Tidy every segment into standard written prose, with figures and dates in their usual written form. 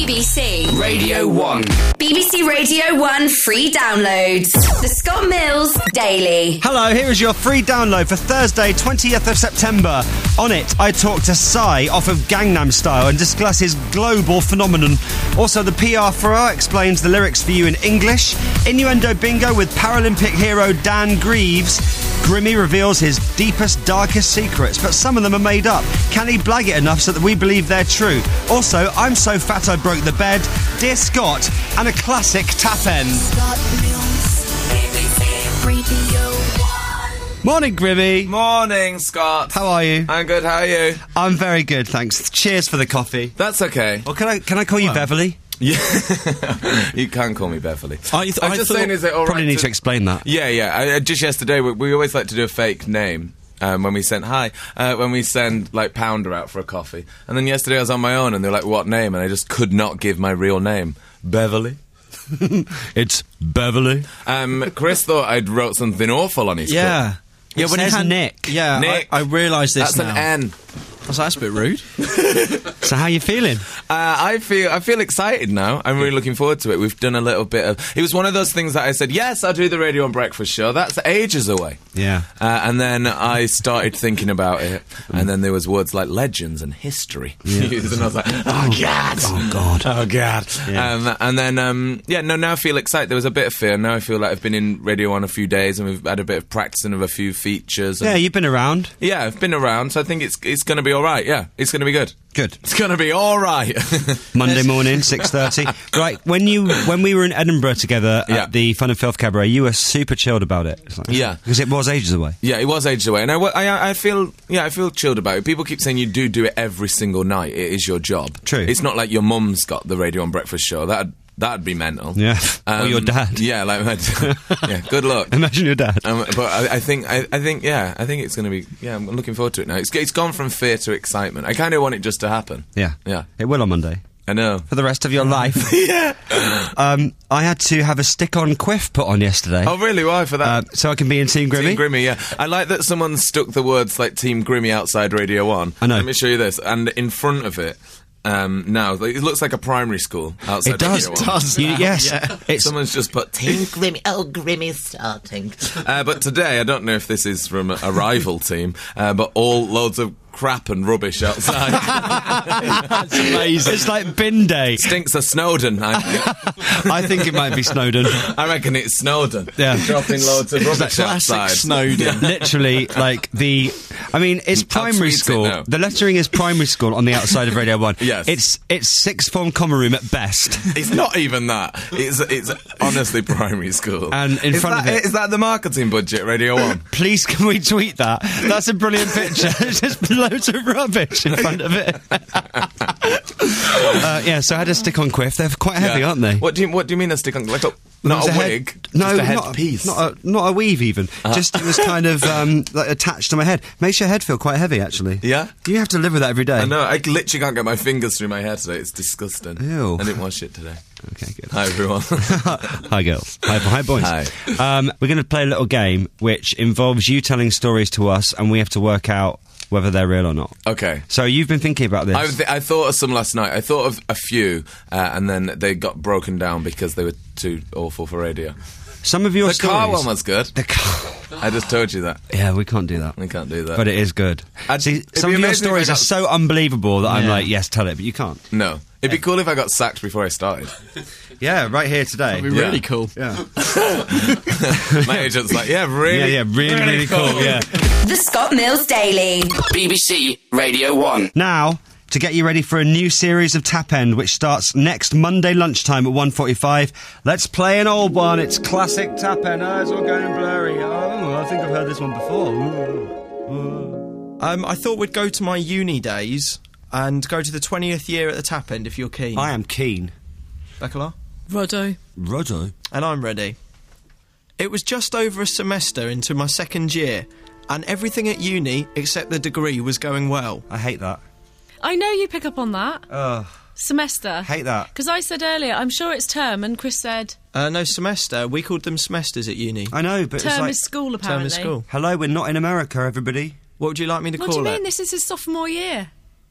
BBC Radio 1. BBC Radio 1 free downloads. The Scott Mills Daily. Hello, here is your free download for Thursday, 20th of September. On it, I talk to Psy off of Gangnam Style and discuss his global phenomenon. Also, the PR Farrar explains the lyrics for you in English. Innuendo Bingo with Paralympic hero Dan Greaves. Grimmy reveals his deepest, darkest secrets, but some of them are made up. Can he blag it enough so that we believe they're true? Also, I'm so fat I broke the bed, Dear Scott, and a classic tap end. Morning, Grimmy. Morning, Scott. How are you? I'm good, how are you? I'm very good, thanks. Cheers for the coffee. That's okay. Well, can I call you Beverly? Yeah. You can call me Beverly. I'm just saying, is it all right? Probably need to explain that. Yeah. Just yesterday, we always like to do a fake name. When we send like Pounder out for a coffee. And then yesterday I was on my own and they were like, what name? And I just could not give my real name. Beverly. It's Beverly. Chris thought I'd wrote something awful on his cup. Yeah, when it it had had Nick. Yeah, Nick. I realised this That's now. an N. I was like, that's a bit rude. So how you feeling? I feel excited now. I'm really looking forward to it. We've done a little bit of... It was one of those things that I said, yes, I'll do the Radio and Breakfast show. That's ages away. Yeah. And then I started thinking about it, and then there was words like legends and history. Yeah. And I was like, oh, God. Oh, God. Oh, God. Yeah. And then, now I feel excited. There was a bit of fear. Now I feel like I've been in Radio 1 a few days, and we've had a bit of practicing of a few features. And Yeah, you've been around. yeah, I've been around, so I think it's going to be all right. Yeah, it's going to be good. Good. It's going to be all right. Monday morning, 6:30. Right, when we were in Edinburgh together Yeah. at the Fun and Filth Cabaret, you were super chilled about it. It's like- Yeah. Because it was ages away. Yeah, it was ages away, and I feel chilled about it. People keep saying you do it every single night. It is your job. True. It's not like your mum's got the Radio and Breakfast show. That'd be mental. Yeah. Or your dad. Yeah, like my dad. Yeah, good luck. Imagine your dad. But I think it's going to be. Yeah, I'm looking forward to it now. It's gone from fear to excitement. I kind of want it just to happen. Yeah. Yeah. It will on Monday. I know. For the rest of your life. Yeah. I had to have a stick-on quiff put on yesterday. Oh, really? Why for that? So I can be in Team Grimmy? Team Grimmy, yeah. I like that someone stuck the words like Team Grimmy outside Radio 1. I know. Let me show you this. And in front of it, now, it looks like a primary school outside It does. Radio 1. Yes. Yeah. It's Someone's just put Team Grimmy, Grimmy's starting. But today, I don't know if this is from a rival team, but loads of crap and rubbish outside. That's amazing. It's like bin day. Stinks of Snowdon, I think. I think it might be Snowdon. I reckon it's Snowdon. Yeah. Dropping loads of rubbish Classic outside. Snowdon. Literally, like it's primary tweet it school. now. The lettering is primary school on the outside of Radio 1. Yes. It's sixth form common room at best. It's not even that. It's honestly primary school. And in front of it- Is that the marketing budget, Radio 1? Please, can we tweet that? That's a brilliant picture. It's just loads of rubbish in front of it. So I had a stick on quiff. They're quite heavy, aren't they? What do you mean a stick on? Like not a wig? No, just a not headpiece. not a weave even. Just it was kind of like attached to my head. Makes your head feel quite heavy, actually. Yeah? You have to live with that every day. I know. I literally can't get my fingers through my hair today. It's disgusting. Ew. I didn't wash it today. Okay, good. Hi, everyone. Hi, girls. Hi, boys. Hi. We're going to play a little game which involves you telling stories to us, and we have to work out whether they're real or not. Okay. So you've been thinking about this. I thought of some last night. I thought of a few, and then they got broken down because they were too awful for radio. Some of your The stories... car one was good. The car... I just told you that. Yeah, we can't do that. We can't do that. But it is good. See, it'd some be of your amazing if stories I are got- so unbelievable that I'm Yeah. like, yes, tell it, but you can't. No. It'd be cool if I got sacked before I started. Yeah, right here today. That'd be really cool. Yeah. My agent's like, yeah, really? Yeah, really cool, yeah. The Scott Mills Daily. BBC Radio 1. Now, to get you ready for a new series of Tap End, which starts next Monday lunchtime at 1:45, let's play an old one. It's classic Tap End. Oh, it's all going blurry. Oh, I think I've heard this one before. I thought we'd go to my uni days and go to the 20th year at the Tap End if you're keen. I am keen. Becala? Roddo. And I'm ready. It was just over a semester into my second year, and everything at uni except the degree was going well. I hate that. I know you pick up on that. Semester. Hate that. Because I said earlier, I'm sure it's term, and Chris said... No, semester. We called them semesters at uni. I know, but it's term like... is school, Term apparently. is school. Hello, we're not in America, everybody. What would you like me to What call do you it? mean? This is his sophomore year.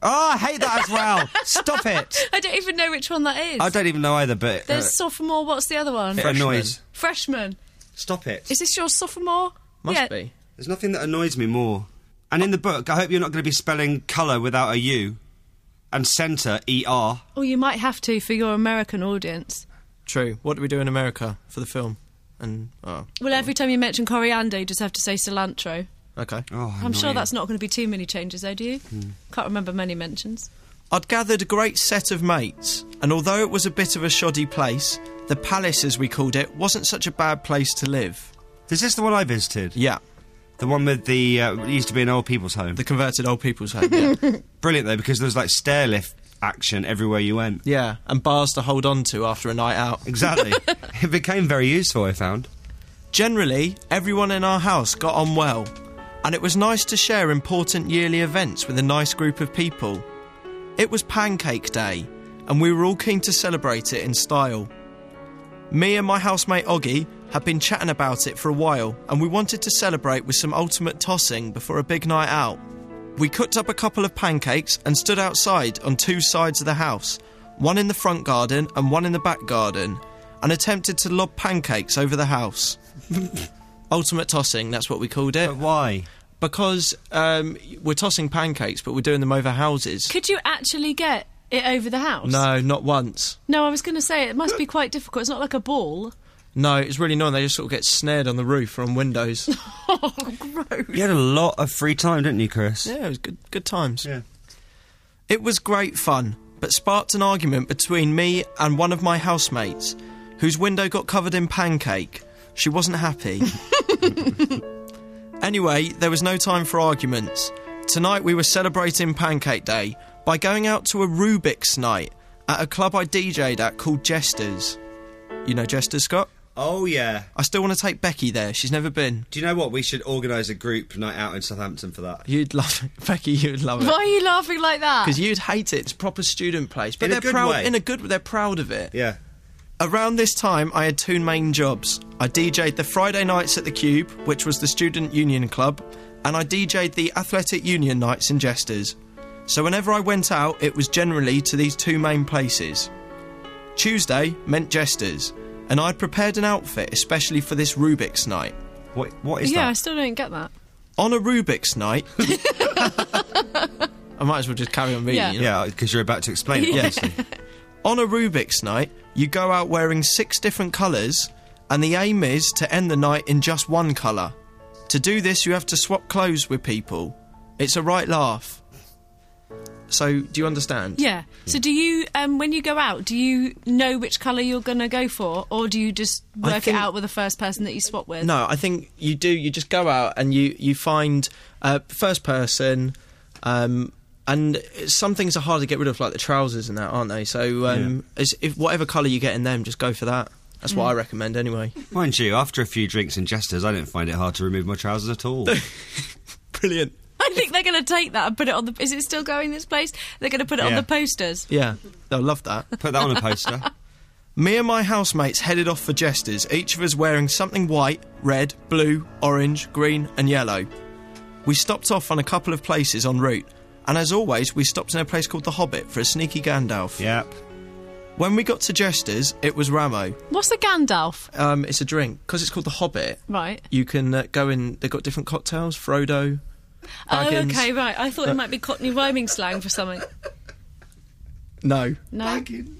Oh, I hate that as well. Stop it. I don't even know which one that is. I don't even know either, but... There's sophomore, what's the other one? it annoys. Freshman. Stop it. Is this your sophomore? Must be. There's nothing that annoys me more. And in the book, I hope you're not going to be spelling colour without a U. And centre, E-R. Oh, you might have to for your American audience. True. What do we do in America for the film? And Well, every time you mention coriander, you just have to say cilantro. okay. Oh, I'm sure annoying. that's not going to be too many changes, though, do you? Can't remember many mentions. I'd gathered a great set of mates, and although it was a bit of a shoddy place, the Palace, as we called it, wasn't such a bad place to live. Is this the one I visited? Yeah, The one with the... it used to be an old people's home. the converted old people's home. Yeah, Brilliant, though, because there was, like, stair lift action everywhere you went. yeah, and bars to hold on to after a night out. Exactly. It became very useful, I found. Generally, everyone in our house got on well, and it was nice to share important yearly events with a nice group of people. It was Pancake Day, and we were all keen to celebrate it in style. Me and my housemate Oggy had been chatting about it for a while, and we wanted to celebrate with some ultimate tossing before a big night out. We cooked up a couple of pancakes and stood outside on two sides of the house, one in the front garden and one in the back garden, and attempted to lob pancakes over the house. Ultimate tossing, that's what we called it. But why? Because we're tossing pancakes, but we're doing them over houses. Could you actually get it over the house? No, not once. No, I was going to say, it must be quite difficult. It's not like a ball. No, it's really annoying. They just sort of get snared on the roof or on windows. Oh, gross. You had a lot of free time, didn't you, Chris? Yeah, it was good times. Yeah. It was great fun, but sparked an argument between me and one of my housemates, whose window got covered in pancake. She wasn't happy. Anyway, there was no time for arguments. Tonight we were celebrating Pancake Day by going out to a Rubik's night at a club I DJ'd at called Jester's. You know Jester's, Scott? Oh, yeah. I still want to take Becky there. She's never been. Do you know what? We should organise a group night out in Southampton for that. You'd love it. Becky, you'd love it. Why are you laughing like that? Because you'd hate it. It's a proper student place. But In a they're good proud. way. In a good way. They're proud of it. Yeah. Around this time, I had two main jobs. I DJ'd the Friday nights at the Cube, which was the student union club, and I DJ'd the athletic union nights in Jester's. So whenever I went out, it was generally to these two main places. Tuesday meant Jester's, and I'd prepared an outfit especially for this Rubik's night. What is yeah, I that? still don't get that. On a Rubik's night... I might as well just carry on reading. Yeah. You know? Yeah, because you're about to explain it, obviously. On a Rubik's night, you go out wearing 6 different colours, and the aim is to end the night in just one colour. To do this, you have to swap clothes with people. It's a right laugh. So, do you understand? Yeah. So do you, when you go out, do you know which colour you're going to go for, or do you just work think- it out with the first person that you swap with? No, I think you do. You just go out and you find first person, and some things are hard to get rid of, like the trousers and that, aren't they? So, if whatever colour you get in them, just go for that. That's what I recommend, anyway. Mind you, after a few drinks in Jester's, I didn't find it hard to remove my trousers at all. Brilliant. I think they're going to take that and put it on the... Is it still going, this place? They're going to put it on Yeah. the posters. Yeah, they'll love that. Put that on a poster. Me and my housemates headed off for Jester's, each of us wearing something white, red, blue, orange, green and yellow. We stopped off on a couple of places en route, and as always, we stopped in a place called The Hobbit for a sneaky Gandalf. Yep. When we got to Jester's, it was Ramo. What's the Gandalf? It's a drink. Because it's called The Hobbit, Right. you can go in... They've got different cocktails, Frodo, Baggins. Oh, okay, right. I thought it might be Cockney rhyming slang for something. No. No?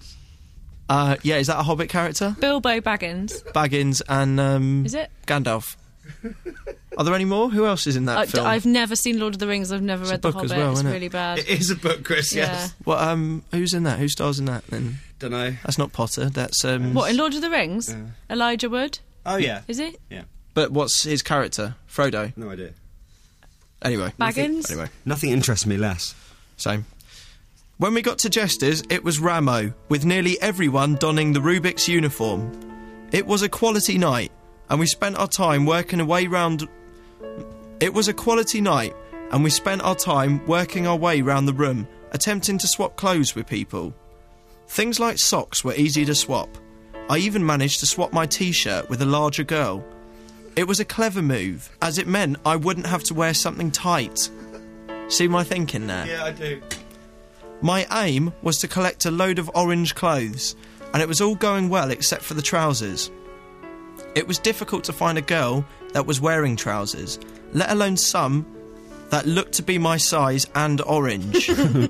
Yeah, is that a Hobbit character? Bilbo Baggins. Baggins and... Is it? Gandalf. Are there any more? Who else is in that film? I've never seen Lord of the Rings. I've never read The book as Hobbit. well, It's isn't it? really bad. It is a book, Chris, yes. Well, who's in that? Who stars in that, then? Don't know. That's not Potter, that's... What, in Lord of the Rings? Elijah Wood? Oh, yeah. Is it? Yeah. But what's his character? Frodo? No idea. Anyway. Baggins? Anyway, Nothing interests me less. same. When we got to Jester's, it was Ramo, with nearly everyone donning the Rubik's uniform. It was a quality night, and we spent our time working away round... It was a quality night, and we spent our time working our way round the room, attempting to swap clothes with people. Things like socks were easy to swap. I even managed to swap my t-shirt with a larger girl. It was a clever move, as it meant I wouldn't have to wear something tight. See my thinking there? Yeah, I do. My aim was to collect a load of orange clothes, and it was all going well except for the trousers. It was difficult to find a girl that was wearing trousers, let alone some that looked to be my size and orange.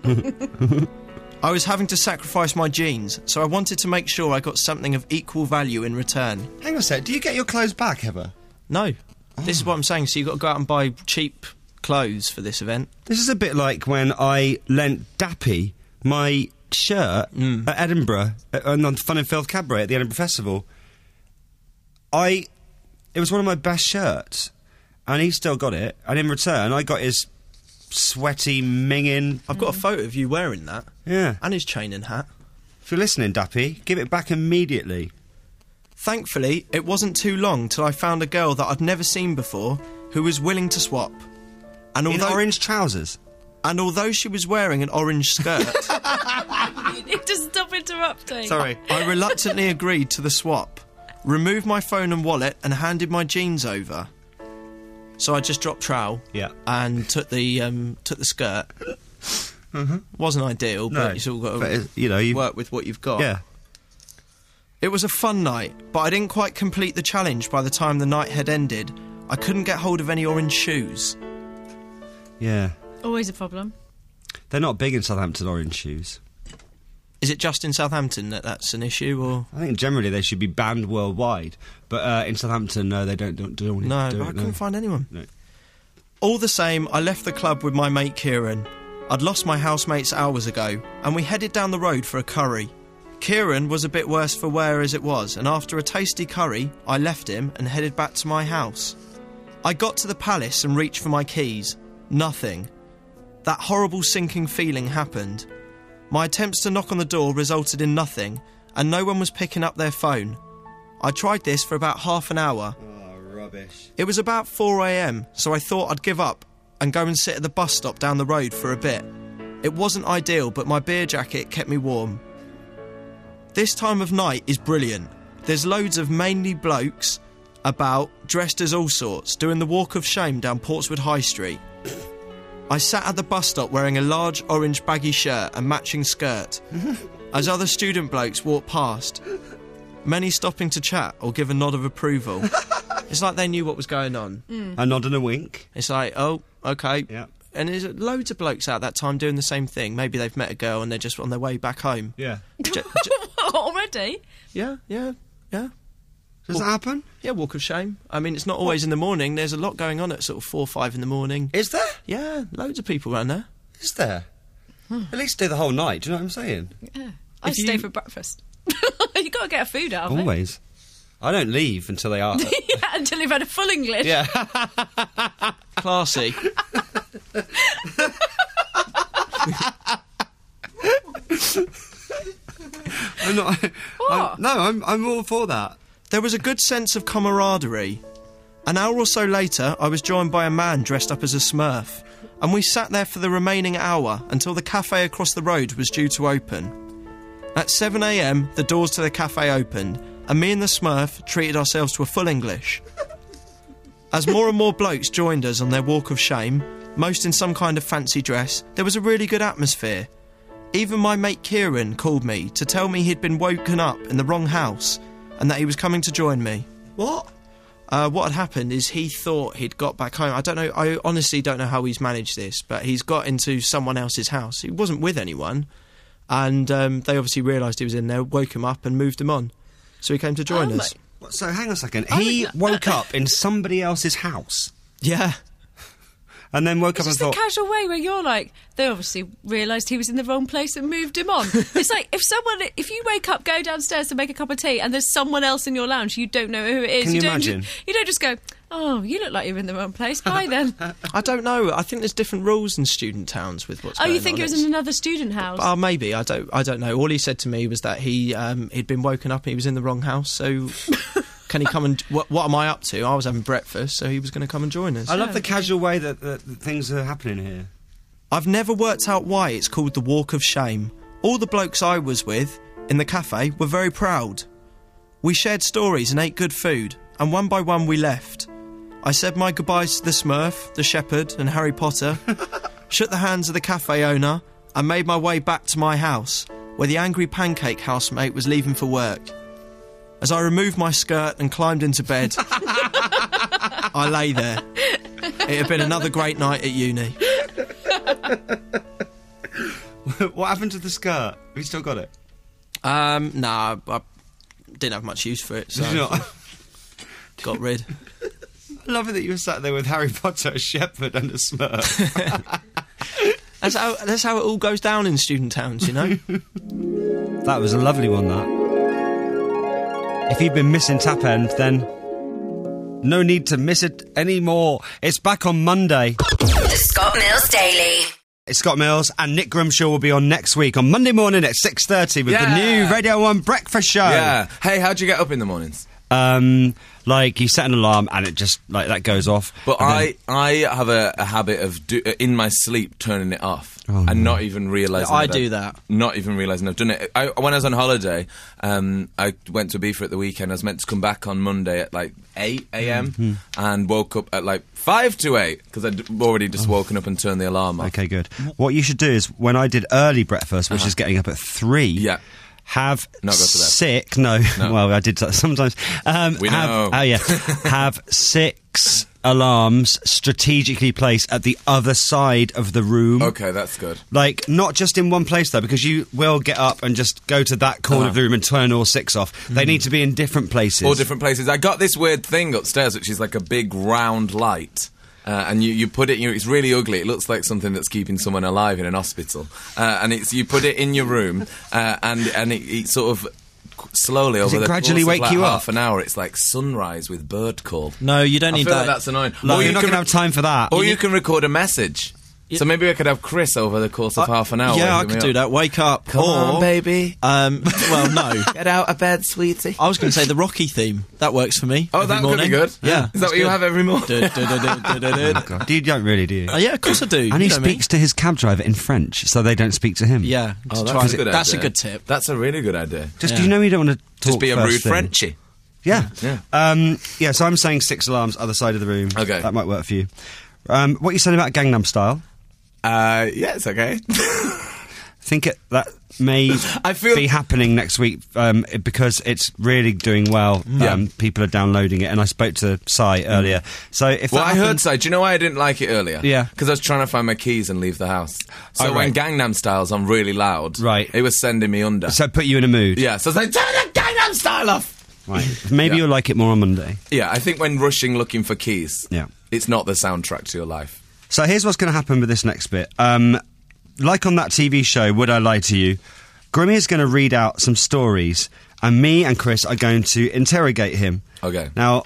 I was having to sacrifice my jeans, so I wanted to make sure I got something of equal value in return. Hang on a sec, do you get your clothes back ever? No. This is what I'm saying, so you've got to go out and buy cheap clothes for this event. This is a bit like when I lent Dappy my shirt at Edinburgh, on the Fun and Filth Cabaret at the Edinburgh Festival. It was one of my best shirts, and he still got it, and in return I got his sweaty minging... I've got a photo of you wearing that. Yeah. And his chain and hat. If you're listening, Dappy, give it back immediately. Thankfully, it wasn't too long till I found a girl that I'd never seen before who was willing to swap. And In orange trousers? And although she was wearing an orange skirt... You need to stop interrupting. Sorry. I reluctantly agreed to the swap, removed my phone and wallet, and handed my jeans over. So I just dropped trowel, Yeah. and took the skirt. Wasn't ideal, but No, you still got but to you work with what you've got. Yeah. It was a fun night, but I didn't quite complete the challenge by the time the night had ended. I couldn't get hold of any orange shoes. Yeah. Always a problem. They're not big in Southampton, orange shoes. Is it just in Southampton that that's an issue, or...? I think generally they should be banned worldwide, but in Southampton, no, they don't do No, it. I couldn't find anyone. No. All the same, I left the club with my mate Kieran. I'd lost my housemates hours ago, and we headed down the road for a curry. Kieran was a bit worse for wear as it was, and after a tasty curry, I left him and headed back to my house. I got to the palace and reached for my keys. Nothing. That horrible sinking feeling happened. My attempts to knock on the door resulted in nothing, and no one was picking up their phone. I tried this for about half an hour. Oh, rubbish. It was about 4 a.m, so I thought I'd give up and go and sit at the bus stop down the road for a bit. It wasn't ideal, but my beer jacket kept me warm. This time of night is brilliant. There's loads of mainly blokes about, dressed as all sorts, doing the walk of shame down Portswood High Street. I sat at the bus stop wearing a large orange baggy shirt and matching skirt, as other student blokes walked past, many stopping to chat or give a nod of approval. It's like they knew what was going on. A nod and a wink. It's like, oh, okay. Yeah. And there's loads of blokes out that time doing the same thing. Maybe they've met a girl and they're just on their way back home. Yeah. Already? Yeah. Does that happen? Yeah, walk of shame. I mean, it's not always in the morning. There's a lot going on at sort of 4 or 5 in the morning. Is there? Yeah, loads of people around there. Is there? At least do the whole night, do you know what I'm saying? Yeah. I If stay you- for breakfast. You got to get a food out of Always. I don't leave until they are. it. Yeah, until you've had a full English. Yeah. Classy. I'm not. What? I'm all for that. There was a good sense of camaraderie. An hour or so later, I was joined by a man dressed up as a Smurf, and we sat there for the remaining hour until the cafe across the road was due to open. At 7 a.m, the doors to the cafe opened, and me and the Smurf treated ourselves to a full English. As more and more blokes joined us on their walk of shame, most in some kind of fancy dress, there was a really good atmosphere. Even my mate Kieran called me to tell me he'd been woken up in the wrong house and that he was coming to join me. What? What had happened is he thought he'd got back home. I honestly don't know how he's managed this, but he's got into someone else's house. He wasn't with anyone, and they obviously realised he was in there, woke him up and moved him on. So he came to join Oh, us. So hang on a second. He woke up in somebody else's house Yeah. and then woke It's up and just a thought, casual way where you're like, they obviously realised he was in the wrong place and moved him on. It's like, if you wake up, go downstairs to make a cup of tea and there's someone else in your lounge, you don't know who it is. Can you don't imagine? You don't just go, oh, you look like you're in the wrong place. Bye then. I don't know. I think there's different rules in student towns with what's Oh, going on. you think it was in another student house? Oh, maybe. I don't know. All he said to me was that he'd been woken up and he was in the wrong house, so... Can he come and... What am I up to? I was having breakfast, so he was going to come and join us. I love the casual way that things are happening here. I've never worked out why it's called the Walk of Shame. All the blokes I was with in the cafe were very proud. We shared stories and ate good food, and one by one we left. I said my goodbyes to the Smurf, the Shepherd and Harry Potter, shook the hands of the cafe owner, and made my way back to my house, where the angry pancake housemate was leaving for work. As I removed my skirt and climbed into bed, I lay there. It had been another great night at uni. What happened to the skirt? Have you still got it? Nah, I didn't have much use for it, so Did you not? got rid. I love it that you were sat there with Harry Potter, a shepherd and a Smurf. That's how it all goes down in student towns, you know? That was a lovely one, that. If you've been missing Tap End, then no need to miss it anymore. It's back on Monday. The Scott Mills Daily. It's Scott Mills, and Nick Grimshaw will be on next week on Monday morning at 6:30 with the new Radio 1 breakfast show. Yeah. Hey, how'd you get up in the mornings? Like, you set an alarm and it just, like, that goes off. But And I have a habit of, in my sleep, turning it off. Oh, and no. not even realising I do that. Not even realising I've done it. When I was on holiday, I went to Ibiza at the weekend. I was meant to come back on Monday at like 8 a.m. and woke up at like 5 to 8 because I'd already just woken up and turned the alarm off. Okay, good. What you should do is, when I did early breakfast, which is getting up at 3... Yeah. Have Not go to bed. sick. No. Well, I did that sometimes. We know. Oh, yeah. Have 6 alarms strategically placed at the other side of the room. Okay, that's good. Like, not just in one place, though, because you will get up and just go to that corner of the room and turn all 6 off. They need to be in different places. All different places. I got this weird thing upstairs, which is like a big round light. And you put it, it's really ugly. It looks like something that's keeping someone alive in an hospital. And you put it in your room, and it sort of slowly over the gradually course of wake like you up? half an hour, it's like sunrise with bird call. No, you don't I need feel that. like that's annoying. Like, Or you're you not can going to have time for that. Or you can record a message. So maybe I could have Chris over the course of half an hour. Yeah, I waking could me do up. that. Wake up. Come on, baby. Well, no. Get out of bed, sweetie. I was going to say the Rocky theme. That works for me. Oh, every that morning. could be good. Yeah. Is that what you have every morning? God, you don't really, do you? Yeah, of course I do. And he You know me. speaks to his cab driver in French, so they don't speak to him. Yeah. Oh, to that's try a and- good That's a idea. good tip. That's a really good idea. Just, you know, you don't want to talk Just be a first rude thing. Frenchie. Yeah. Yeah. Yeah, so I'm saying 6 alarms, other side of the room. Okay. That might work for you. What are you saying about Gangnam Style? Yeah, it's okay. I think that may I feel- be happening next week because it's really doing well. Yeah. People are downloading it, and I spoke to Sai earlier. So if Well, that I heard happens- so. Do you know why I didn't like it earlier? Yeah. Because I was trying to find my keys and leave the house. So Oh, when right. Gangnam Style's on really loud, Right. it was sending me under. So put you in a mood. Yeah, so I was like, turn the Gangnam Style off! Right. Maybe Yeah. you'll like it more on Monday. Yeah, I think when rushing looking for keys, Yeah. it's not the soundtrack to your life. So here's what's going to happen with this next bit. Like on that TV show, Would I Lie to You? Grimmy is going to read out some stories, and me and Chris are going to interrogate him. Okay. Now,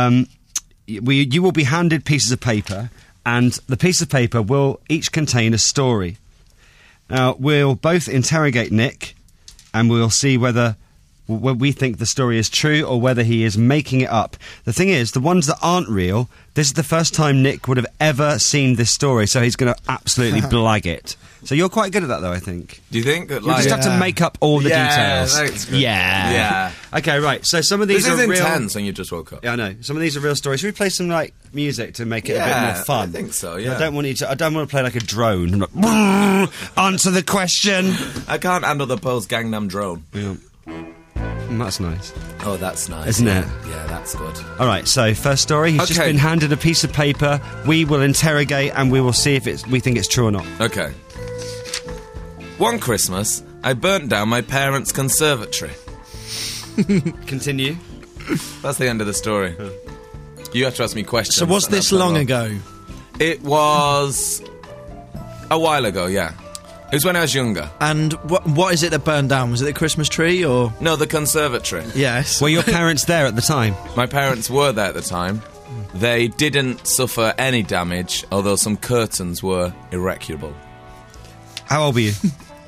you will be handed pieces of paper, and the piece of paper will each contain a story. Now, we'll both interrogate Nick, and we'll see whether we think the story is true or whether he is making it up. The thing is, the ones that aren't real, this is the first time Nick would have ever seen this story, so he's going to absolutely blag it. So you're quite good at that, though, I think. Do you think that, You like... just have to make up all the Yeah, details. that's good. Yeah. Yeah. Okay, right. So some of these This is are real. intense when you just woke up. Yeah, I know. Some of these are real stories. Should we play some like music to make it a bit Yeah, more fun? I think so, yeah. I don't want to play like a drone. I'm like, answer the question. I can't handle the post Gangnam drone. Yeah. That's nice. Oh, that's nice. Isn't it? Yeah, that's good. All right. So first story. He's just Okay. been handed a piece of paper. We will interrogate and we will see if we think it's true or not. Okay. One Christmas, I burnt down my parents' conservatory. Continue. That's the end of the story. You have to ask me questions. So was and this that's not long wrong. ago? It was a while ago, yeah. It was when I was younger. And what is it that burned down? Was it the Christmas tree or...? No, the conservatory. Yes. Were your parents there at the time? My parents were there at the time. They didn't suffer any damage, although some curtains were irreparable. How old were you?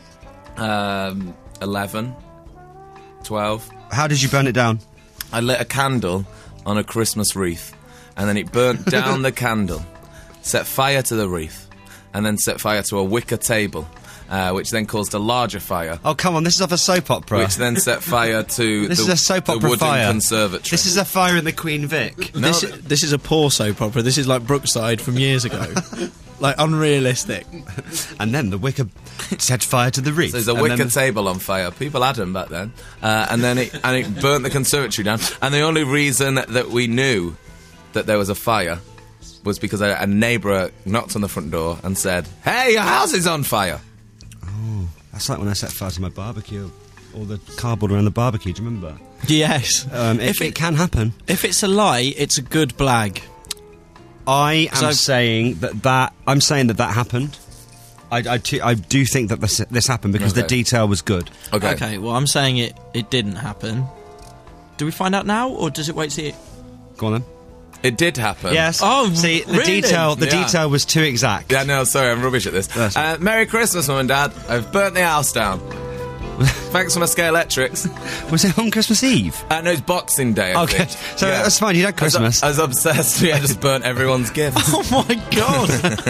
11, 12. How did you burn it down? I lit a candle on a Christmas wreath, and then it burnt down the candle, set fire to the wreath, and then set fire to a wicker table, which then caused a larger fire, Oh, come on. This is off a soap opera. which then set fire to This the, is a soap the opera wooden fire. conservatory. This is a fire in the Queen Vic. No, This is a poor soap opera. This is like Brookside from years ago. Like, unrealistic. And then the wicker set fire to the wreath. So there's a And wicker then- table on fire. People had them back then. And then it burnt the conservatory down. And the only reason that we knew that there was a fire was because a neighbour knocked on the front door and said, "Hey, your house is on fire." That's like when I set fire to my barbecue. All the cardboard around the barbecue, do you remember? Yes. If it can happen. If it's a lie, it's a good blag. I am So- saying that happened. I do think that this happened because the Okay. detail was good. Okay, well, I'm saying it didn't happen. Do we find out now, or does it wait to see? Go on then. It did happen. Yes. Oh, see, the really? detail Yeah. was too exact. Yeah, no, sorry, I'm rubbish at this. That's right. Merry Christmas, Mum and Dad. I've burnt the house down. Thanks for my Scale Electrics. Was it on Christmas Eve? No, it's Boxing Day, I Okay, think. so that's fine. You had Christmas. I was obsessed. Yeah, I just burnt everyone's gifts. Oh my god!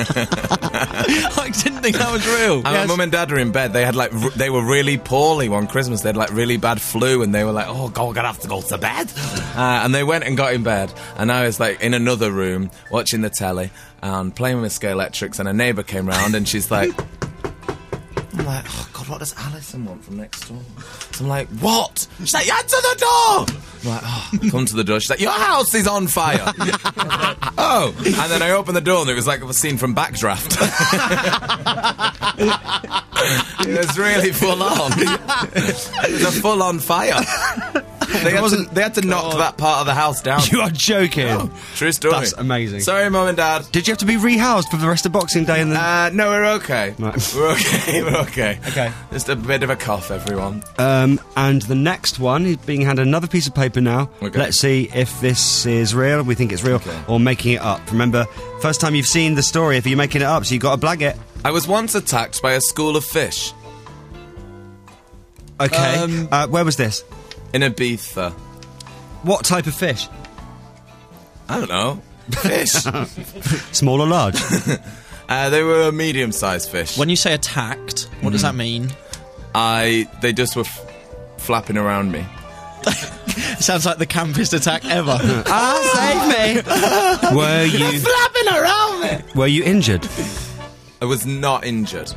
I didn't think that was real. And my mum and dad were in bed. They had they were really poorly one Christmas. They had like really bad flu, and they were like, "Oh God, we're gonna have to go to bed." And they went and got in bed, and I was like in another room watching the telly and playing with Scale Electrics. And a neighbour came round, and she's like, I'm like, "Oh God, what does Alison want from next door?" So I'm like, "What?" She's like, "Answer the door." I'm like, "Oh, come to the door." She's like, "Your house is on fire." Oh, and then I opened the door, and it was like a scene from Backdraft. It was really full on. It was a full on fire. They had to knock that part of the house down. You are joking. True story. That's amazing. Sorry, Mum and Dad. Did you have to be rehoused for the rest of Boxing Day? And then No, we're okay. Right. We're okay. We're okay. Okay. Just a bit of a cough, everyone. and the next one is being handed another piece of paper now. Okay. Let's see if this is real. We think it's real, Okay. or making it up. Remember, first time you've seen the story, if you're making it up, so you've got to blag it. I was once attacked by a school of fish Okay. Where was this? in Ibiza. What type of fish? I don't know. Fish. Small or large? They were a medium-sized fish. When you say attacked, what does that mean? They just were flapping around me. It sounds like the campest attack ever. Save me! Were you Flapping around me. Were you injured? I was not injured.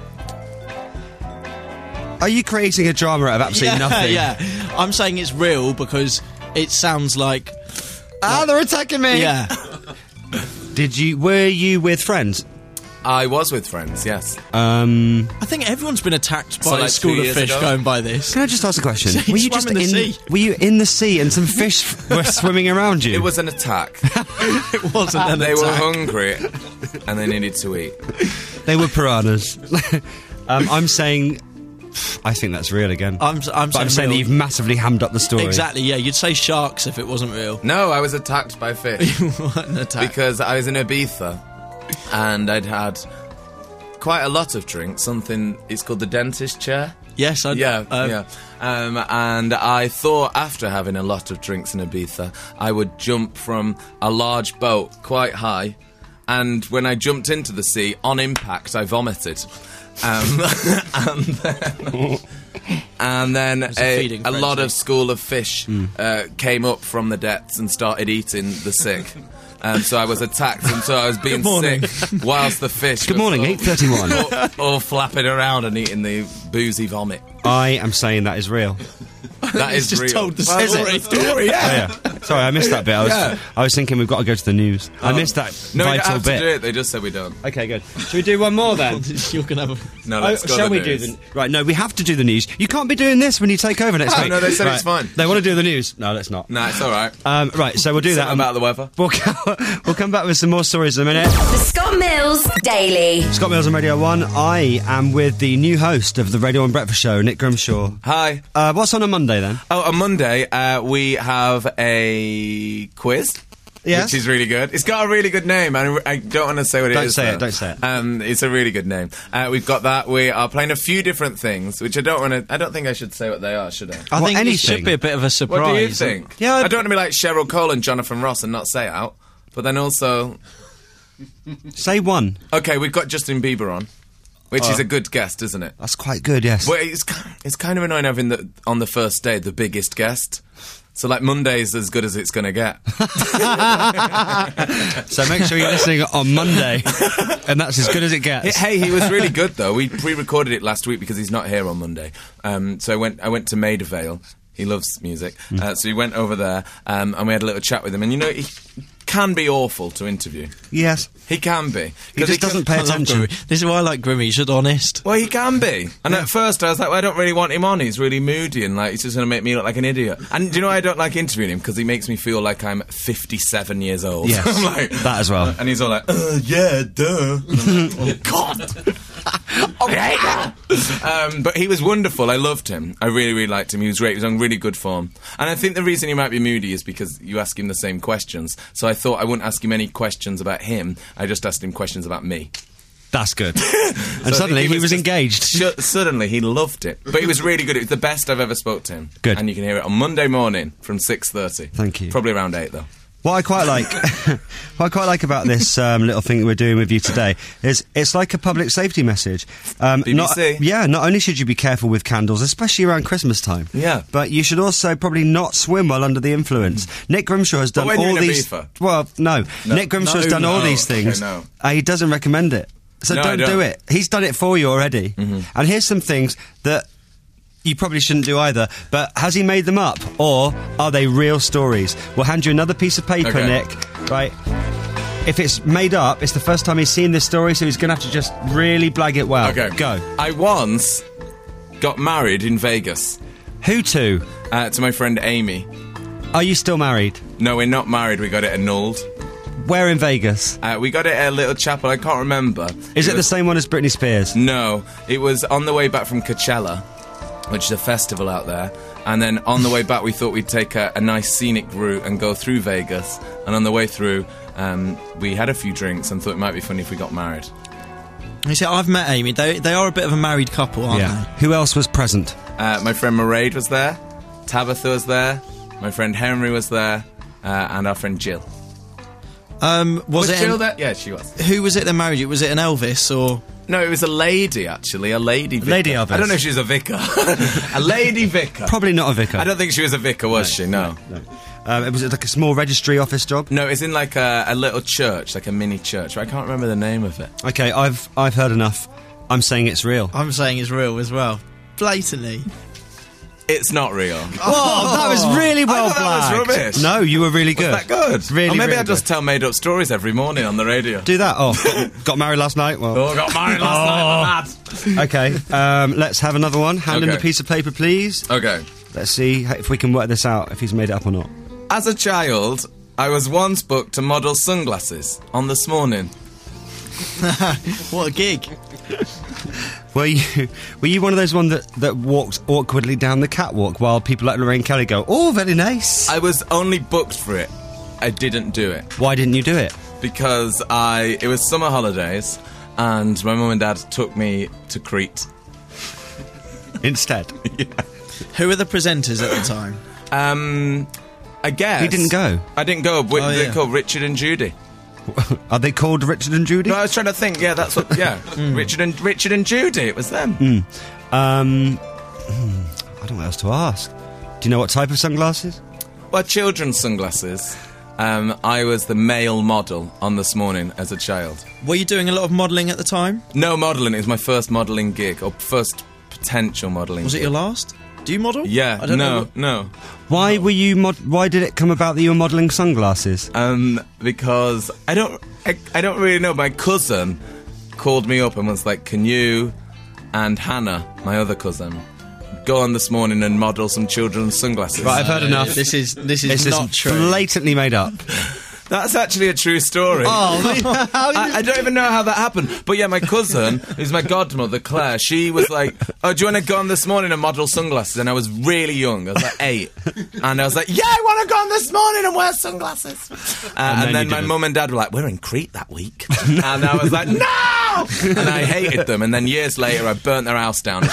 Are you creating a drama out of absolutely nothing? Yeah, I'm saying it's real because it sounds like... They're attacking me. Yeah. Were you with friends? I was with friends, yes. I think everyone's been attacked by So, like, a school 2 of years fish ago? going by this. Can I just ask a question? So you swam in the sea? Were you in the sea and some fish were swimming around you? It was an attack. It wasn't an They attack. were hungry and they needed to eat. They were piranhas. I'm saying, I think that's real again. I'm saying that real. you've massively hammed up the story. Exactly, yeah. You'd say sharks if it wasn't real. No, I was attacked by fish. What an attack. Because I was in Ibiza and I'd had quite a lot of drinks. Something, it's called the dentist chair. Yes, Yeah. And I thought after having a lot of drinks in Ibiza, I would jump from a large boat quite high. And when I jumped into the sea, on impact, I vomited. And then a feeding a lot frenzy. of school of fish came up from the depths and started eating the sick. So I was attacked, and so I was being morning. sick whilst the fish. Good were morning, 8:31. all flapping around and eating the boozy vomit. I am saying that is real. That is just real. told the Well, story. story, yeah. Oh, yeah. Sorry, I missed that bit. I was thinking we've got to go to the news. I missed that No, we don't vital have bit. to do it. They just said we don't. Okay, good. Should we do one more then? You're going to have No, let's go shall to we the do news. the right? No, we have to do the news. You can't be doing this when you take over next Oh, week. no, they said Right. it's fine. They want to do the news. No, let's not. Nah, it's all right. Right, so we'll do that. Something about the weather. We'll come back with some more stories in a minute. The Scott Mills Daily. Scott Mills on Radio 1. I am with the new host of the Radio 1 Breakfast Show, Nick Grimshaw. Hi. What's on a Monday then? Oh, on Monday, we have a quiz. Yes. Which is really good. It's got a really good name, and I don't want to say what it Don't is. say it, though. don't say it. It's a really good name. We've got that. We are playing a few different things, which I don't think I should say what they are, should I? I What, think it anything? should be a bit of a surprise. What do you think? Yeah, I don't want to be like Cheryl Cole and Jonathan Ross and not say it out. But then also, Say one. okay, we've got Justin Bieber on, which is a good guest, isn't it? That's quite good, yes. Well, it's kind of annoying having on the first day the biggest guest. So, like, Monday's as good as it's going to get. So make sure you're listening on Monday, and that's as good as it gets. Hey, he was really good, though. We pre-recorded it last week because he's not here on Monday. So I went to Maida Vale. He loves music. So we went over there, and we had a little chat with him. And, you know, he can be awful to interview. Yes. He can be. He just doesn't pay attention. This is why I like Grimmy, he's just honest. Well, he can be. And at first I was like, well, I don't really want him on. He's really moody and, like, he's just going to make me look like an idiot. And do you know why I don't like interviewing him? Because he makes me feel like I'm 57 years old. Yes, I'm like, that as well. And he's all like, yeah, duh. And I'm like, oh, God. Okay. But he was wonderful. I loved him. I really, really liked him. He was great. He was on really good form. And I think the reason he might be moody is because you ask him the same questions. So I thought I wouldn't ask him any questions about him. I just asked him questions about me. That's good. And suddenly he was engaged. Suddenly he loved it. But he was really good. It was the best I've ever spoke to him. Good. And you can hear it on Monday morning from 6:30. Thank you. Probably around 8, though. What I quite like about this little thing that we're doing with you today is it's like a public safety message. BBC. Not only should you be careful with candles, especially around Christmas time. Yeah. But you should also probably not swim while under the influence. Nick Grimshaw has done when all you're in a these. beefer. Well, no. Nick Grimshaw has done all these things. Okay, no. He doesn't recommend it. So No, I don't don't. do it. He's done it for you already. And here's some things that you probably shouldn't do either. But has he made them up? Or are they real stories? We'll hand you another piece of paper, Okay. Nick. Right. If it's made up, it's the first time he's seen this story, so he's going to have to just really blag it well. Okay. Go. I once got married in Vegas Who to? to my friend Amy. Are you still married? No, we're not married. We got it annulled. Where in Vegas? We got it at a little chapel. I can't remember. Is it the was- same one as Britney Spears? No, it was on the way back from Coachella, which is a festival out there. And then on the way back, we thought we'd take a nice scenic route and go through Vegas. And on the way through, we had a few drinks and thought it might be funny if we got married. You see, I've met Amy. They are a bit of a married couple, aren't Who else was present? My friend Mairead was there, Tabitha was there, my friend Henry was there, and our friend Jill. they? Was it Jill there? Yeah, she was. Who was it that married you? Was it an Elvis or? No, it was a lady, actually. A lady vicar. Lady Elvis. I don't know if she was a vicar. A lady vicar. Probably not a vicar. I don't think she was a vicar, was she? No. It was like a small registry office job. No, it's in like a little church, like a mini church. I can't remember the name of it. Okay, I've heard enough. I'm saying it's real. I'm saying it's real as well. Blatantly. It's not real. Oh, that was really well thought that was blagged. rubbish. No, you were really good. Was that good? Really, Or maybe really I just good. tell made-up stories every morning on the radio. Do that. Oh, got married last night. Well, Oh, I got married last night, okay. Let's have another one. Hand in Okay. the piece of paper, please. lad. Okay. Let's see if we can work this out. If he's made it up or not. As a child, I was once booked to model sunglasses on This Morning. What a gig. Were you one of those ones that walked awkwardly down the catwalk while people like Lorraine Kelly go, "Oh, very nice"? I was only booked for it. I didn't do it Why didn't you do it? because it was summer holidays and my mum and dad took me to Crete. Instead, Who were the presenters at the time? I guess You didn't go? I didn't go. But they're yeah. called Richard and Judy. are they called Richard and Judy? No, I was trying to think. Yeah, that's what. Yeah, Richard and Judy. It was them. I don't know what else to ask. Do you know what type of sunglasses? Well, children's sunglasses. I was the male model on This Morning as a child. Were you doing a lot of modelling at the time? No modelling. It was my first modelling gig, or first potential modelling. Was it gig. your last? Do you model? Yeah. I don't know. No. Why were you? Why did it come about that you were modelling sunglasses? Because I don't really know. My cousin called me up and was like, "Can you and Hannah, my other cousin, go on This Morning and model some children's sunglasses?" Right, I've heard enough. This is It's not just true. blatantly made up. That's actually a true story. I don't even know how that happened. But yeah, my cousin, who's my godmother, Claire, she was like, "Oh, do you want to go on This Morning and model sunglasses?" And I was really young. I was like 8. And I was like, "Yeah, I want to go on This Morning and wear sunglasses." And then you my didn't. mum and dad were like, "We're in Crete that week." And I was like, "No!" And I hated them. And then years later, I burnt their house down.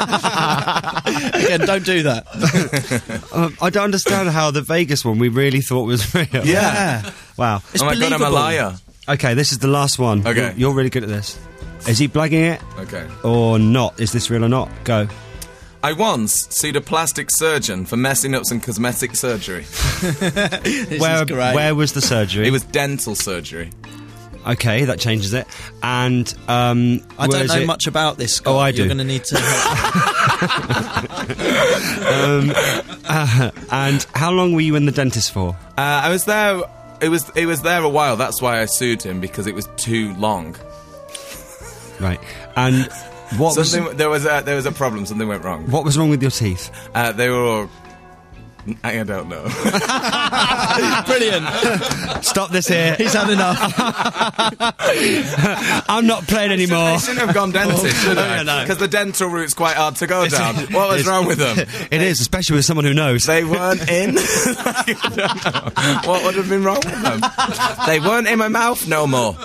Again, don't do that. I don't understand how the Vegas one we really thought was real. Yeah. Wow. It's Oh my God, I'm a believable. liar. Okay, this is the last one. Okay. You're really good at this. Is he blagging it Okay. or not? Is this real or not? Go. I once sued a plastic surgeon for messing up some cosmetic surgery. Where was the surgery? It was dental surgery. Okay, that changes it. And I don't know much about this, Scott. Oh, I do. You're going to need to help. And how long were you in the dentist for? I was there. It was there a while. That's why I sued him, because it was too long. Right. And what there was a problem. Something went wrong. What was wrong with your teeth? They were all. I don't know. Brilliant. Stop this here. He's had enough. I'm not playing anymore. I shouldn't have gone dentist, should I? No. Because the dental route's quite hard to go down. What was wrong with them? It is, especially with someone who knows. They weren't in. I don't know. What would have been wrong with them? They weren't in my mouth no more.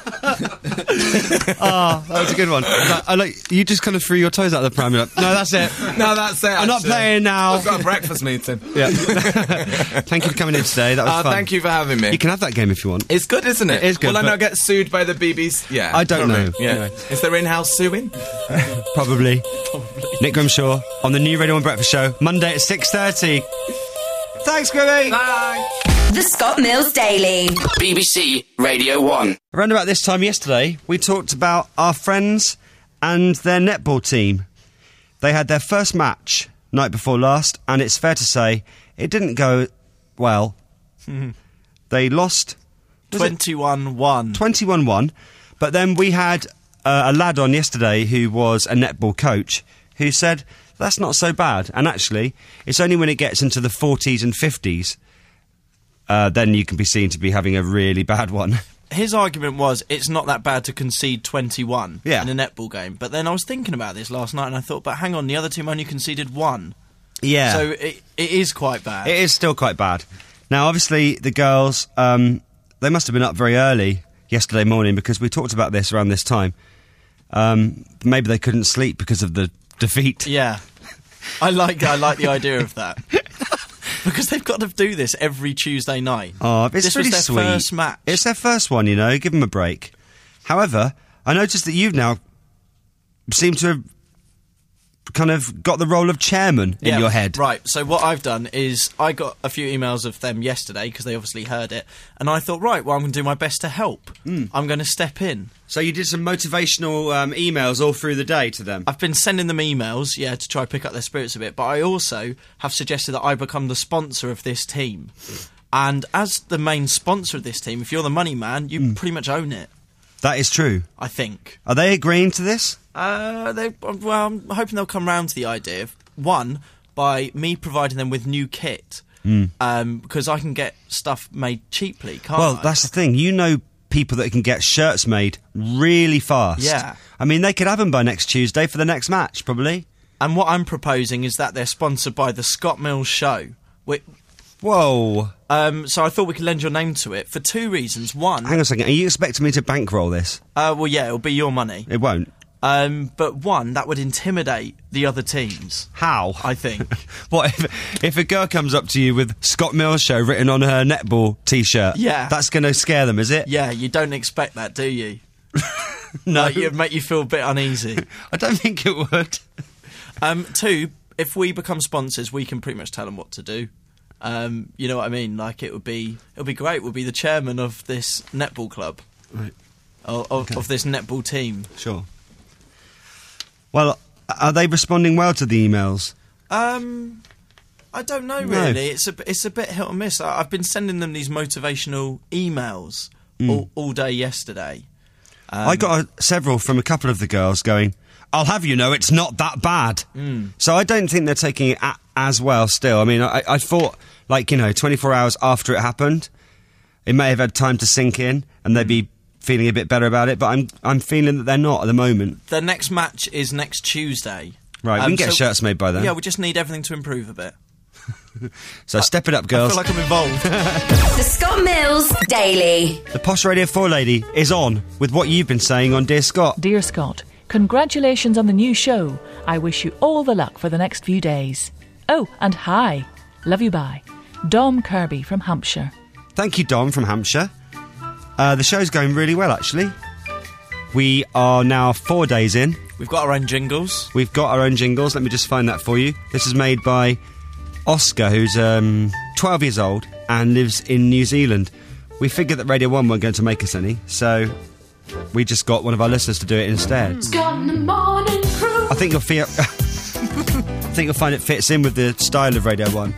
That was a good one. I like you just kind of threw your toes out of the pram. You're like, no, that's it. No, that's it. I'm not playing now. I've got a breakfast meeting. Yeah. Thank you for coming in today. That was fun. Thank you for having me. You can have that game if you want. It's good, isn't it? It is good. Will I not get sued by the BBC? Yeah. I don't know. Yeah. Anyway. Is there in-house suing? Probably. Nick Grimshaw on the new Radio 1 Breakfast Show, Monday at 6:30. Thanks, Grimmy. Bye. The Scott Mills Daily. BBC Radio 1. Around about this time yesterday, we talked about our friends and their netball team. They had their first match night before last, and it's fair to say it didn't go well. They lost 21-1. 21-1, but then we had a lad on yesterday who was a netball coach who said that's not so bad, and actually it's only when it gets into the 40s and 50s then you can be seen to be having a really bad one. His argument was it's not that bad to concede 21 Yeah. in a netball game. But then I was thinking about this last night and I thought, but hang on, the other team only conceded 1. Yeah. So it is quite bad. It is still quite bad. Now, obviously, the girls, they must have been up very early yesterday morning because we talked about this around this time. Maybe they couldn't sleep because of the defeat. Yeah. I like the idea of that. Because they've got to do this every Tuesday night. Oh, it's this really was their sweet. first match. It's their first one, you know. Give them a break. However, I noticed that you've now seem to have kind of got the role of chairman in your head. Right, so what I've done is I got a few emails of them yesterday because they obviously heard it, and I thought, right, well, I'm going to do my best to help. I'm going to step in. So you did some motivational emails all through the day to them? I've been sending them emails, to try pick up their spirits a bit, but I also have suggested that I become the sponsor of this team. And as the main sponsor of this team, if you're the money man, you pretty much own it, That is true. I think. Are they agreeing to this? I'm hoping they'll come round to the idea of, one, by me providing them with new kit, because I can get stuff made cheaply, can't I? Well, that's the thing. You know people that can get shirts made really fast. Yeah. I mean, they could have them by next Tuesday for the next match, probably. And what I'm proposing is that they're sponsored by the Scott Mills Show. Whoa. So I thought we could lend your name to it for two reasons. One... Hang on a second. Are you expecting me to bankroll this? Well, yeah, it'll be your money. It won't. But one, that would intimidate the other teams. How? I think. What, if a girl comes up to you with Scott Mills Show written on her netball T-shirt? Yeah. That's going to scare them, is it? Yeah, you don't expect that, do you? No. Like, it'd make you feel a bit uneasy. I don't think it would. Two, if we become sponsors, we can pretty much tell them what to do. You know what I mean? Like, it'll be great. We'll be the chairman of this netball club. Right. Of this netball team. Sure. Well, are they responding well to the emails? I don't know, No. really. It's a bit hit or miss. I've been sending them these motivational emails all day yesterday. I got several from a couple of the girls going, I'll have you know it's not that bad. So I don't think they're taking it as well still. I mean, I thought, 24 hours after it happened, it may have had time to sink in and they'd be feeling a bit better about it, but I'm feeling that they're not at the moment. The next match is next Tuesday. Right, we can get shirts made by then. Yeah, we just need everything to improve a bit. So step it up, girls. I feel like I'm involved. The Scott Mills Daily. The Posh Radio 4 lady is on with what you've been saying on Dear Scott. Dear Scott, congratulations on the new show. I wish you all the luck for the next few days. Oh, and hi. Love you, bye. Dom Kirby from Hampshire. Thank you, Dom from Hampshire. The show's going really well, actually. We are now 4 days in. We've got our own jingles. We've got our own jingles. Let me just find that for you. This is made by Oscar, who's 12 years old and lives in New Zealand. We figured that Radio 1 weren't going to make us any, so we just got one of our listeners to do it instead. Scott in the Morning Crew. I think you'll feel... I think you'll find it fits in with the style of Radio 1.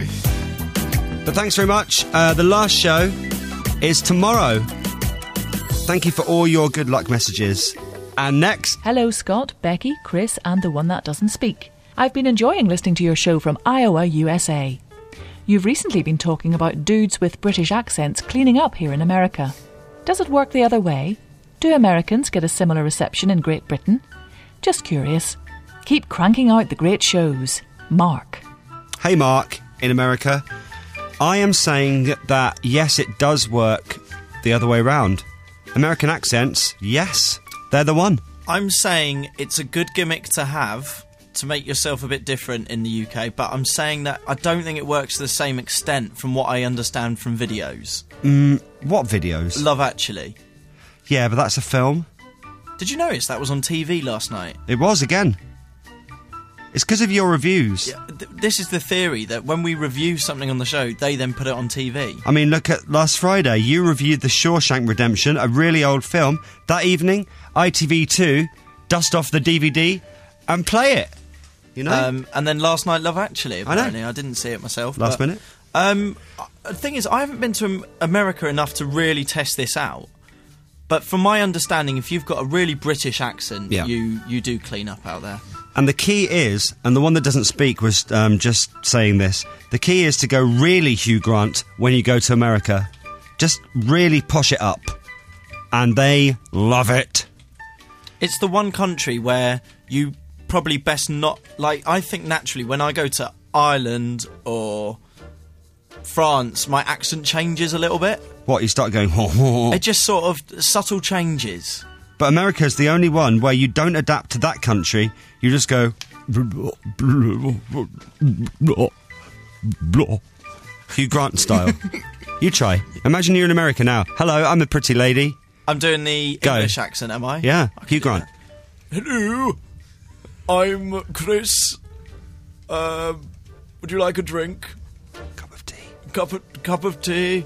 But thanks very much. The last show is tomorrow. Thank you for all your good luck messages. And next... Hello, Scott, Becky, Chris, and the one that doesn't speak. I've been enjoying listening to your show from Iowa, USA. You've recently been talking about dudes with British accents cleaning up here in America. Does it work the other way? Do Americans get a similar reception in Great Britain? Just curious. Keep cranking out the great shows. Mark. Hey, Mark, in America. I am saying that, yes, it does work the other way round. American accents, yes, they're the one. I'm saying it's a good gimmick to have to make yourself a bit different in the UK, but I'm saying that I don't think it works to the same extent from what I understand from videos. What videos? Love Actually. Yeah, but that's a film. Did you notice that was on TV last night? It was again. It's because of your reviews. Yeah, this is the theory, that when we review something on the show, they then put it on TV. I mean, look at last Friday. You reviewed The Shawshank Redemption, a really old film. That evening, ITV2 dust off the DVD and play it. You know? And then last night, Love Actually, apparently. I know. I didn't see it myself. Last minute. The thing is, I haven't been to America enough to really test this out. But from my understanding, if you've got a really British accent, Yeah. you do clean up out there. And the key is, and the one that doesn't speak was just saying this, the key is to go really Hugh Grant when you go to America. Just really push it up. And they love it. It's the one country where you probably best not... Like, I think naturally, when I go to Ireland or France, my accent changes a little bit. What, you start going... Ho, ho, ho. It just sort of subtle changes. But America's the only one where you don't adapt to that country. You just go... Hugh Grant style. You try. Imagine you're in America now. Hello, I'm a pretty lady. I'm doing the Go. English accent, am I? Yeah, Hugh Grant. Hello, I'm Chris. Would you like a drink? Cup of tea. Cup of tea.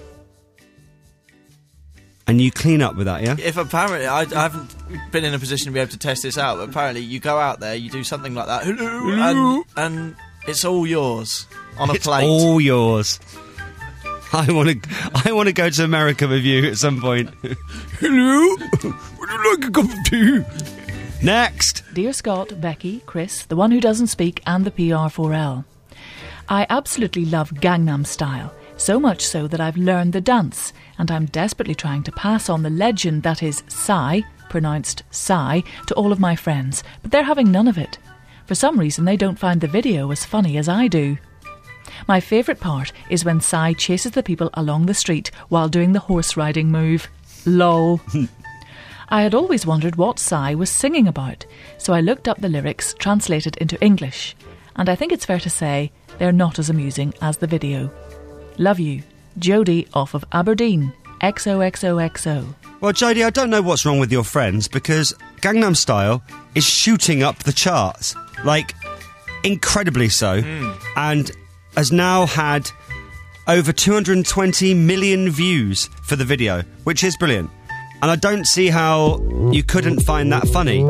And you clean up with that, yeah? If apparently, I haven't been in a position to be able to test this out, but apparently you go out there, you do something like that, hello. And it's all yours on a plate. All yours. I want to go to America with you at some point. Hello? Would you like a cup of tea? Next. Dear Scott, Becky, Chris, the one who doesn't speak, and the PR4L. I absolutely love Gangnam Style, so much so that I've learned the dance, and I'm desperately trying to pass on the legend that is Psy, pronounced Psy, to all of my friends, but they're having none of it. For some reason, they don't find the video as funny as I do. My favourite part is when Psy chases the people along the street while doing the horse riding move. LOL. I had always wondered what Psy was singing about, so I looked up the lyrics translated into English, and I think it's fair to say they're not as amusing as the video. Love you, Jodie off of Aberdeen. XOXOXO. Well, Jodie, I don't know what's wrong with your friends, because Gangnam Style is shooting up the charts. Like, incredibly so. And has now had over 220 million views for the video, which is brilliant. And I don't see how you couldn't find that funny.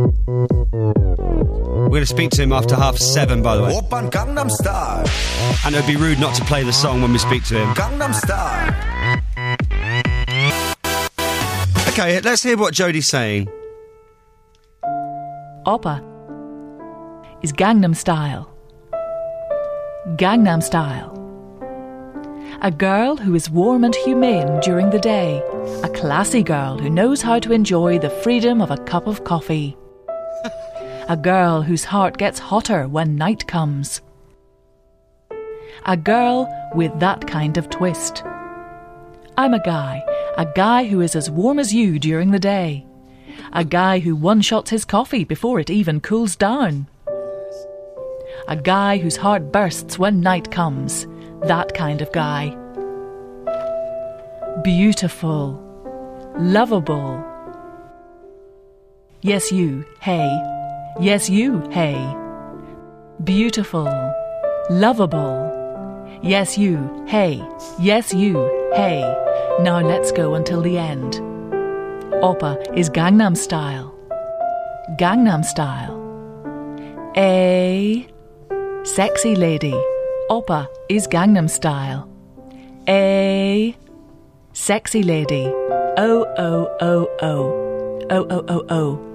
We're going to speak to him after 7:30, by the way. Oppan Gangnam Style. And it would be rude not to play the song when we speak to him. Gangnam Style. Okay, let's hear what Jodie's saying. Oppa is Gangnam Style. Gangnam Style. A girl who is warm and humane during the day. A classy girl who knows how to enjoy the freedom of a cup of coffee. A girl whose heart gets hotter when night comes. A girl with that kind of twist. I'm a guy who is as warm as you during the day. A guy who one-shots his coffee before it even cools down. A guy whose heart bursts when night comes. That kind of guy. Beautiful. Lovable. Yes, you, hey. Yes, you, hey. Beautiful. Lovable. Yes, you, hey. Yes, you, hey. Now let's go until the end. Oppa is Gangnam Style. Gangnam Style. A. Sexy lady. Oppa is Gangnam Style. A. Sexy lady. O, O, O, O. O, O, O, O.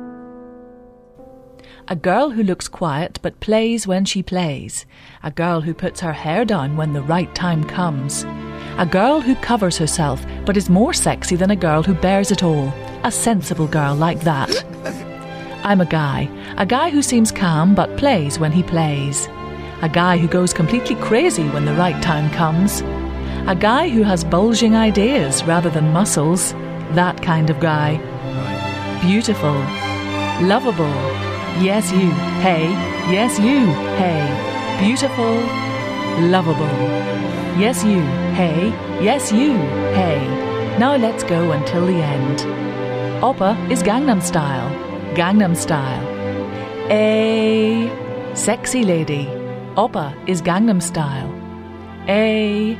A girl who looks quiet but plays when she plays. A girl who puts her hair down when the right time comes. A girl who covers herself but is more sexy than a girl who bears it all. A sensible girl like that. I'm a guy who seems calm but plays when he plays. A guy who goes completely crazy when the right time comes. A guy who has bulging ideas rather than muscles. That kind of guy. Beautiful. Lovable. Yes, you, hey. Yes, you, hey. Beautiful. Lovable. Yes, you, hey. Yes, you, hey. Now let's go until the end. Oppa is Gangnam Style. Gangnam Style. A. Sexy lady. Oppa is Gangnam Style. A.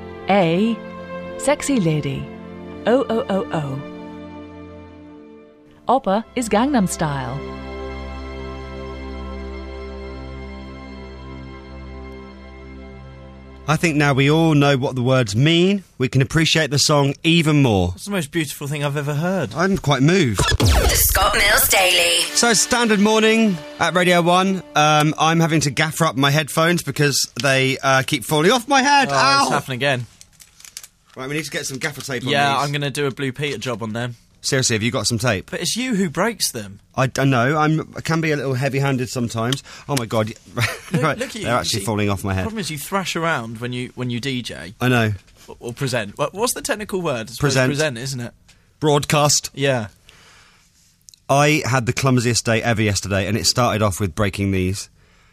Sexy lady. O, O, O, O. Oppa is Gangnam Style. I think now we all know what the words mean, we can appreciate the song even more. It's the most beautiful thing I've ever heard. I'm quite moved. The Scott Mills Daily. So, standard morning at Radio 1. I'm having to gaffer up my headphones because they keep falling off my head. Oh, Ow! it's happening again. Right, we need to get some gaffer tape on Yeah, these. I'm going to do a Blue Peter job on them. Seriously, have you got some tape? But it's you who breaks them. I don't know. I can be a little heavy-handed sometimes. Oh my god! Right, look at you. they're actually falling off my The head. problem is you thrash around when you DJ I know. or present. What's the technical word? I suppose Present. Present, isn't it? Broadcast. Yeah. I had the clumsiest day ever yesterday, and it started off with breaking these.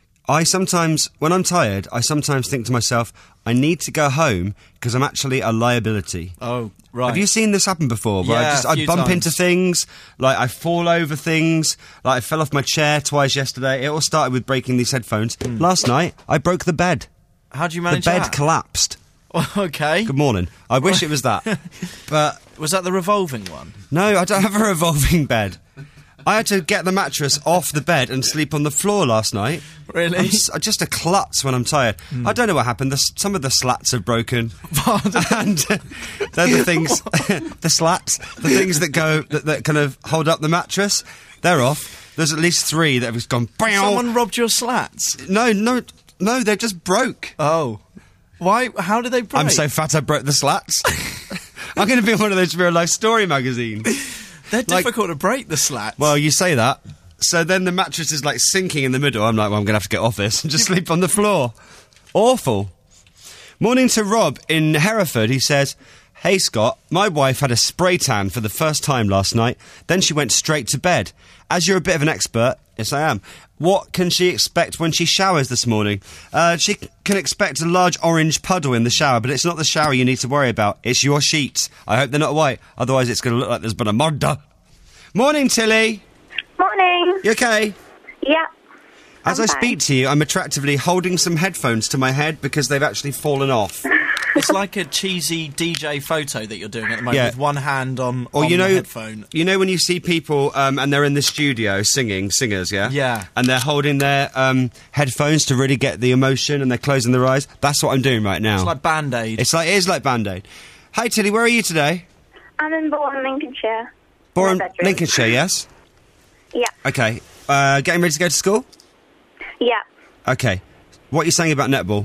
I sometimes, when I'm tired, I sometimes think to myself, I need to go home because I'm actually a liability. Oh, right. Have you seen this happen before? Where Yeah, a I few bump times. into things, like I fall over things, like I fell off my chair twice yesterday. It all started with breaking these headphones. Last night, I broke the bed. How do you The manage bed that? collapsed. Okay. Good morning. I wish it was that. But Was that the revolving one? no, I don't have a revolving bed. I had to get the mattress off the bed and sleep on the floor last night. Really? I'm just a klutz when I'm tired. I don't know what happened. Some of the slats have broken. And they're the things, the slats, the things that go, that kind of hold up the mattress, they're off. There's at least 3 that have just gone, BAOW! Someone robbed your slats? No, they just broke. Oh. Why? How did they break? I'm so fat I broke the slats. I'm going to be on one of those real life story magazines. They're difficult to break, the slats. Well, you say that. So then the mattress is like sinking in the middle. I'm like, well, I'm going to have to get off this and just sleep on the floor. Awful. Morning to Rob in Hereford. He says, hey, Scott, my wife had a spray tan for the first time last night. Then she went straight to bed. As you're a bit of an expert, yes, I am. What can she expect when she showers this morning? She can expect a large orange puddle in the shower, but it's not the shower you need to worry about. It's your sheets. I hope they're not white. Otherwise, it's going to look like there's been a murder. Morning, Tilly. Morning. You okay? Yeah. As I I'm fine. speak to you, I'm attractively holding some headphones to my head because they've actually fallen off. It's like a cheesy DJ photo that you're doing at the moment Yeah. with one hand on Or the headphone. You know when you see people and they're in the studio singers, yeah? Yeah. And they're holding their headphones to really get the emotion and they're closing their eyes? That's what I'm doing right now. It's like Band-Aid. It is like Band-Aid. Hey, Tilly, where are you today? I'm in Bourne, Lincolnshire. Born My bedroom. Lincolnshire, yes? Yeah. Okay. Getting ready to go to school? Yeah. Okay. What are you saying about netball?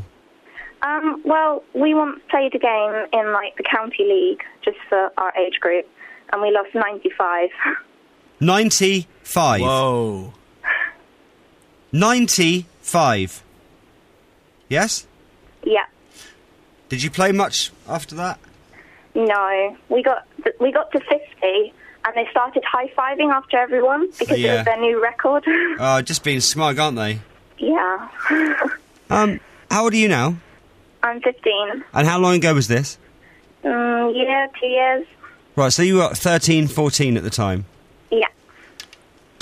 Well, we once played a game in, like, the county league, just for our age group, and we lost 95. 95. Whoa. 95. Yes? Yeah. Did you play much after that? No. We got to 50, and they started high-fiving after everyone, because it Yeah. was their new record. Oh, just being smug, aren't they? Yeah. How old are you now? I'm 15. And how long ago was this? Yeah, 2 years. Right, so you were 13, 14 at the time. Yeah.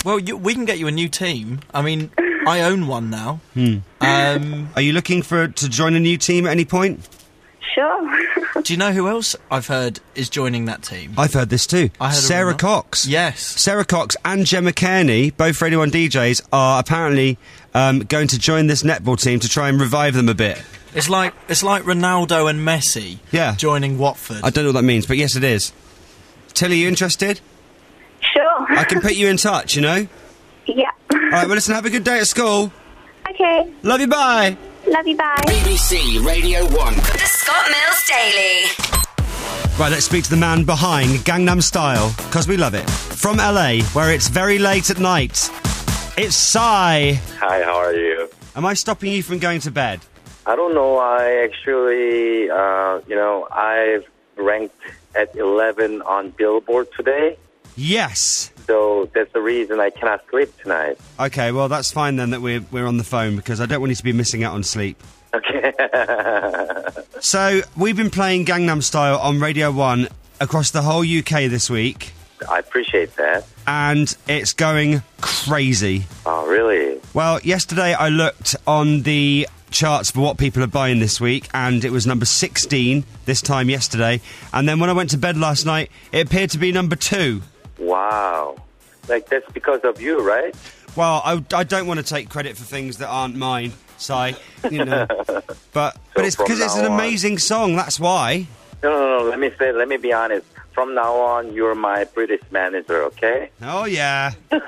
Well, we can get you a new team. I mean, I own one now. Are you looking to join a new team at any point? Sure. Do you know who else I've heard is joining that team? I've heard this too. I heard Sarah a rumor. Cox. Yes. Sarah Cox and Gemma Kearney, both Radio 1 DJs, are apparently going to join this netball team to try and revive them a bit. It's like Ronaldo and Messi joining Watford. I don't know what that means, but yes, it is. Tilly, you interested? Sure. I can put you in touch, you know? Yeah. All right, well, listen, have a good day at school. Okay. Love you, bye. Love you, bye. BBC Radio 1. The Scott Mills Daily. Right, let's speak to the man behind Gangnam Style, because we love it. From LA, where it's very late at night, it's Psy. Hi, how are you? Am I stopping you from going to bed? I don't know. I actually, I've ranked at 11 on Billboard today. Yes. So that's the reason I cannot sleep tonight. Okay, well, that's fine then that we're on the phone, because I don't want you to be missing out on sleep. Okay. So, we've been playing Gangnam Style on Radio 1 across the whole UK this week. I appreciate that. And it's going crazy. Oh, really? Well, yesterday I looked on the charts for what people are buying this week, and it was number 16 this time yesterday. And then when I went to bed last night, it appeared to be number 2. Wow. Like, that's because of you, right? Well, I don't want to take credit for things that aren't mine, Si, you know. But it's because it's an amazing song, that's why. No. Let me be honest. From now on, you're my British manager, okay? Oh, yeah.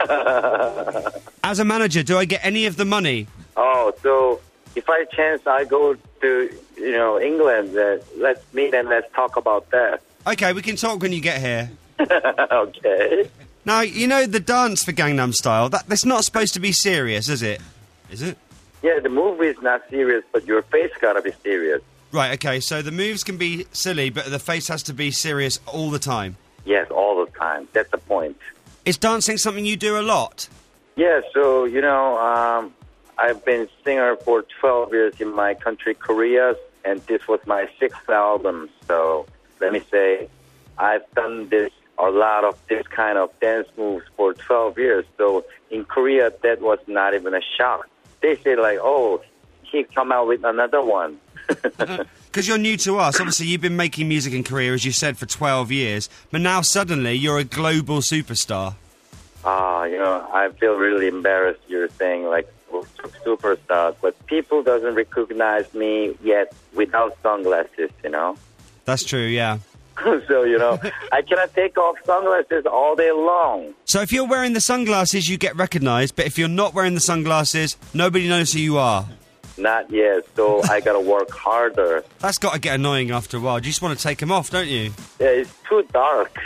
As a manager, do I get any of the money? Oh, so if I chance I go to, England, let's meet and let's talk about that. Okay, we can talk when you get here. Okay. Now, you know the dance for Gangnam Style, that's not supposed to be serious, is it? Is it? Yeah, the movie is not serious, but your face gotta be serious. Right, okay, so the moves can be silly, but the face has to be serious all the time. Yes, all the time. That's the point. Is dancing something you do a lot? Yeah, so, I've been singer for 12 years in my country, Korea, and this was my 6th album. So, let me say, I've done a lot of this kind of dance moves for 12 years. So, in Korea, that was not even a shock. They say, like, oh, he come out with another one. Because you're new to us. Obviously, you've been making music in Korea, as you said, for 12 years. But now, suddenly, you're a global superstar. I feel really embarrassed you're saying, like, superstar. But people doesn't recognize me yet without sunglasses, That's true, yeah. So, I cannot take off sunglasses all day long. So if you're wearing the sunglasses, you get recognised. But if you're not wearing the sunglasses, nobody knows who you are. Not yet, so I gotta work harder. That's got to get annoying after a while. You just want to take them off, don't you? Yeah, it's too dark,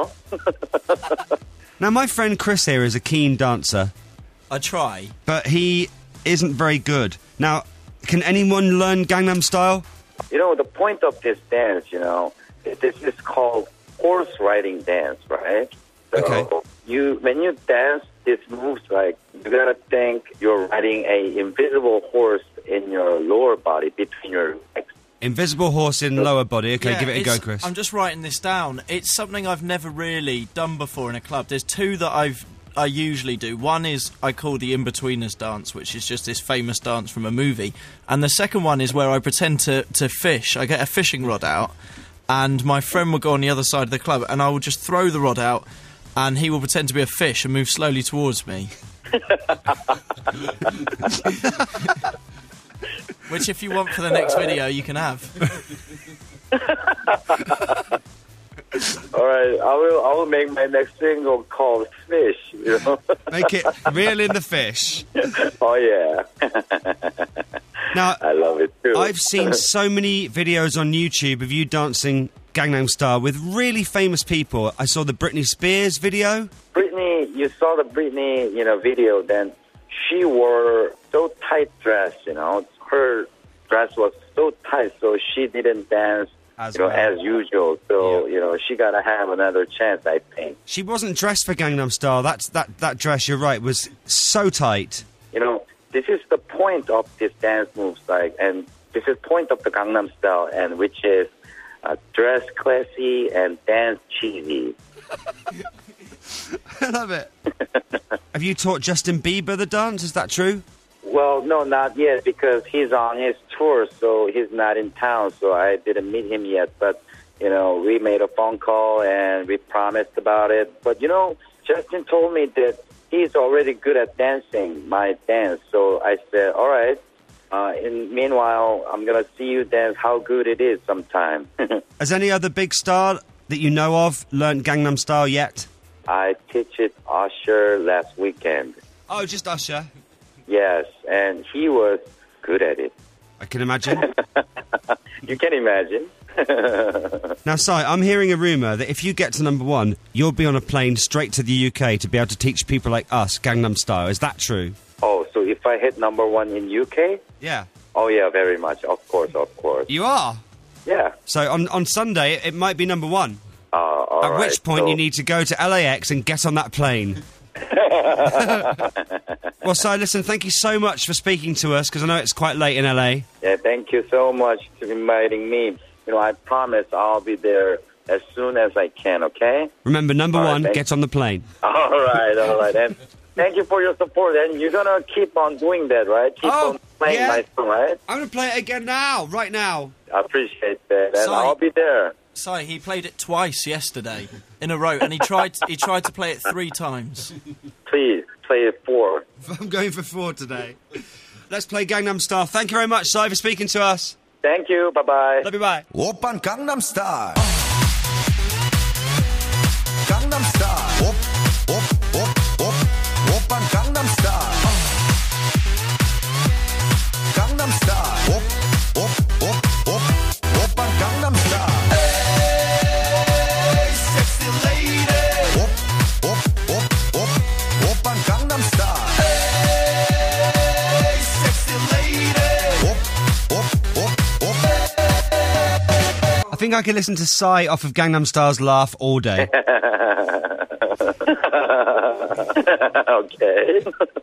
Now, my friend Chris here is a keen dancer. I try. But he isn't very good. Now, can anyone learn Gangnam Style? The point of this dance, this is called horse riding dance, right? So okay. When you dance, this moves like you gotta think you're riding a invisible horse in your lower body between your legs. Invisible horse in lower body. Okay, Yeah, give it a go, Chris. I'm just writing this down. It's something I've never really done before in a club. There's two that I usually do. One is I call the In-Betweeners dance, which is just this famous dance from a movie. And the second one is where I pretend to fish. I get a fishing rod out, and my friend will go on the other side of the club, and I will just throw the rod out, and he will pretend to be a fish and move slowly towards me. Which, if you want for the next video, you can have. All right, I will make my next single called Fish. Make it reel in the fish. Oh yeah. Now, I love it too. I've seen so many videos on YouTube of you dancing Gangnam Style with really famous people. I saw the Britney Spears video. Britney, you saw the Britney, video. Then she wore so tight dress. Her dress was so tight, so she didn't dance. As usual. So, she got to have another chance, I think. She wasn't dressed for Gangnam Style. That dress, you're right, was so tight. This is the point of this dance moves, and this is point of the Gangnam Style, and which is dress classy and dance cheesy. I love it. Have you taught Justin Bieber the dance? Is that true? Well, no, not yet, because he's on his tour, so he's not in town, so I didn't meet him yet. But, you know, we made a phone call and we promised about it. But, you know, Justin told me that he's already good at dancing, my dance. So I said, all right. Meanwhile, I'm going to see you dance how good it is sometime. Has any other big star that you know of learned Gangnam Style yet? I teach it Usher last weekend. Oh, just Usher? Yes, and he was good at it. I can imagine. You can imagine. Now, Si, I'm hearing a rumour that if you get to number 1, you'll be on a plane straight to the UK to be able to teach people like us Gangnam Style. Is that true? Oh, so if I hit number 1 in UK? Yeah. Oh, yeah, very much. Of course, of course. You are? Yeah. So on Sunday, it might be number 1. All At right, which point so you need to go to LAX and get on that plane. Well, Si, listen, thank you so much for speaking to us, because I know it's quite late in LA. Yeah, thank you so much for inviting me. You know, I promise I'll be there as soon as I can, okay? Remember, number All right, 1, get on the plane. All right. And thank you for your support. And you're going to keep on doing that, right? Keep on playing my song, right? I'm going to play it again now, right now. I appreciate that. And Si. I'll be there. Si, he played it twice yesterday in a row, and he tried to play it 3 times. Please, play it 4. I'm going for 4 today. Let's play Gangnam Style. Thank you very much, Si, for speaking to us. Thank you. Bye-bye. Love you, bye. Oppan Gangnam Style. Gangnam Style. Oppan Gangnam Style. Gangnam Style. Oppan Gangnam Style. Hey, sexy lady. Oppan Gangnam Style. Hey, sexy lady. I think I could listen to Si off of Gangnam Style's Laugh all day. Okay.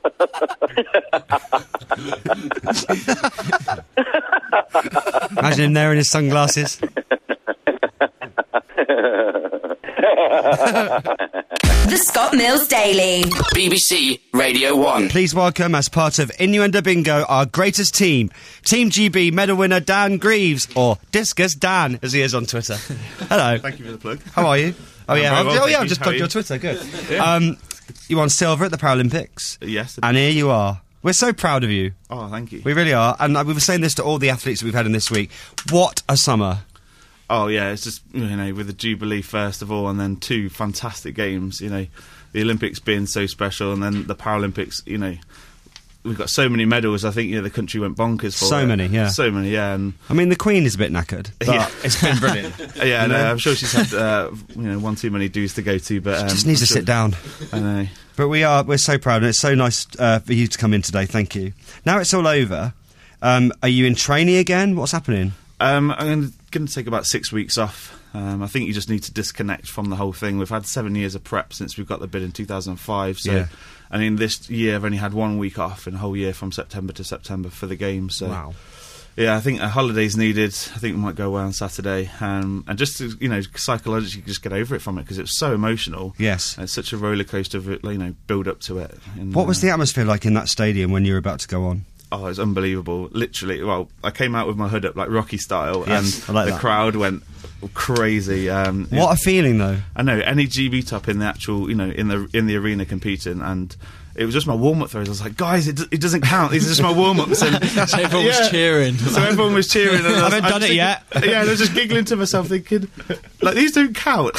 Imagine him there in his sunglasses. The Scott Mills Daily. BBC Radio 1. Please welcome, as part of Innuendo Bingo, our greatest team, Team GB medal winner Dan Greaves, or Discus Dan, as he is on Twitter. Hello. Thank you for the plug. How are you? Oh, yeah. very well, thank I've you. just How plugged are your you? Twitter. Good. Yeah. You won silver at the Paralympics. Yes. And here you are. We're so proud of you. Oh, thank you. We really are. And we were saying this to all the athletes that we've had in this week. What a summer. Oh, yeah, it's just, you know, with the Jubilee first of all, and then 2 fantastic games, you know, the Olympics being so special, and then the Paralympics, you know, we've got so many medals, I think, you know, the country went bonkers for So it. many, yeah. So many, yeah, and... I mean, the Queen is a bit knackered, but Yeah. it's been brilliant. Yeah, You no, know? I'm sure she's had, you know, one too many dues to go to, but... She just needs I'm to sure- sit down. I know. But we're so proud, and it's so nice for you to come in today. Thank you. Now it's all over. Are you in training again? What's happening? I'm going to take about 6 weeks off. I think you just need to disconnect from the whole thing. We've had 7 years of prep since we've got the bid in 2005. So, Yeah. and in this year, I've only had 1 week off in a whole year from September to September for the games. So, Wow. yeah, I think a holiday's needed. I think we might go away on Saturday, and just to, you know, psychologically just get over it from it, because it's so emotional. Yes. And it's such a roller coaster of, you know, build up to it. And, What was the atmosphere like in that stadium when you were about to go on? Oh, it's unbelievable. Literally, well, I came out with my hood up like Rocky style, Yes, and I like the that. crowd went crazy. What a feeling, though. I know, any GB top in the actual, you know, in the arena competing, and it was just my warm-up throws. I was like, guys, it doesn't count. These are just my warm-ups. And So everyone was cheering. So everyone was cheering. And I haven't done it yet. Yeah, and I was just giggling to myself, thinking, like, these don't count.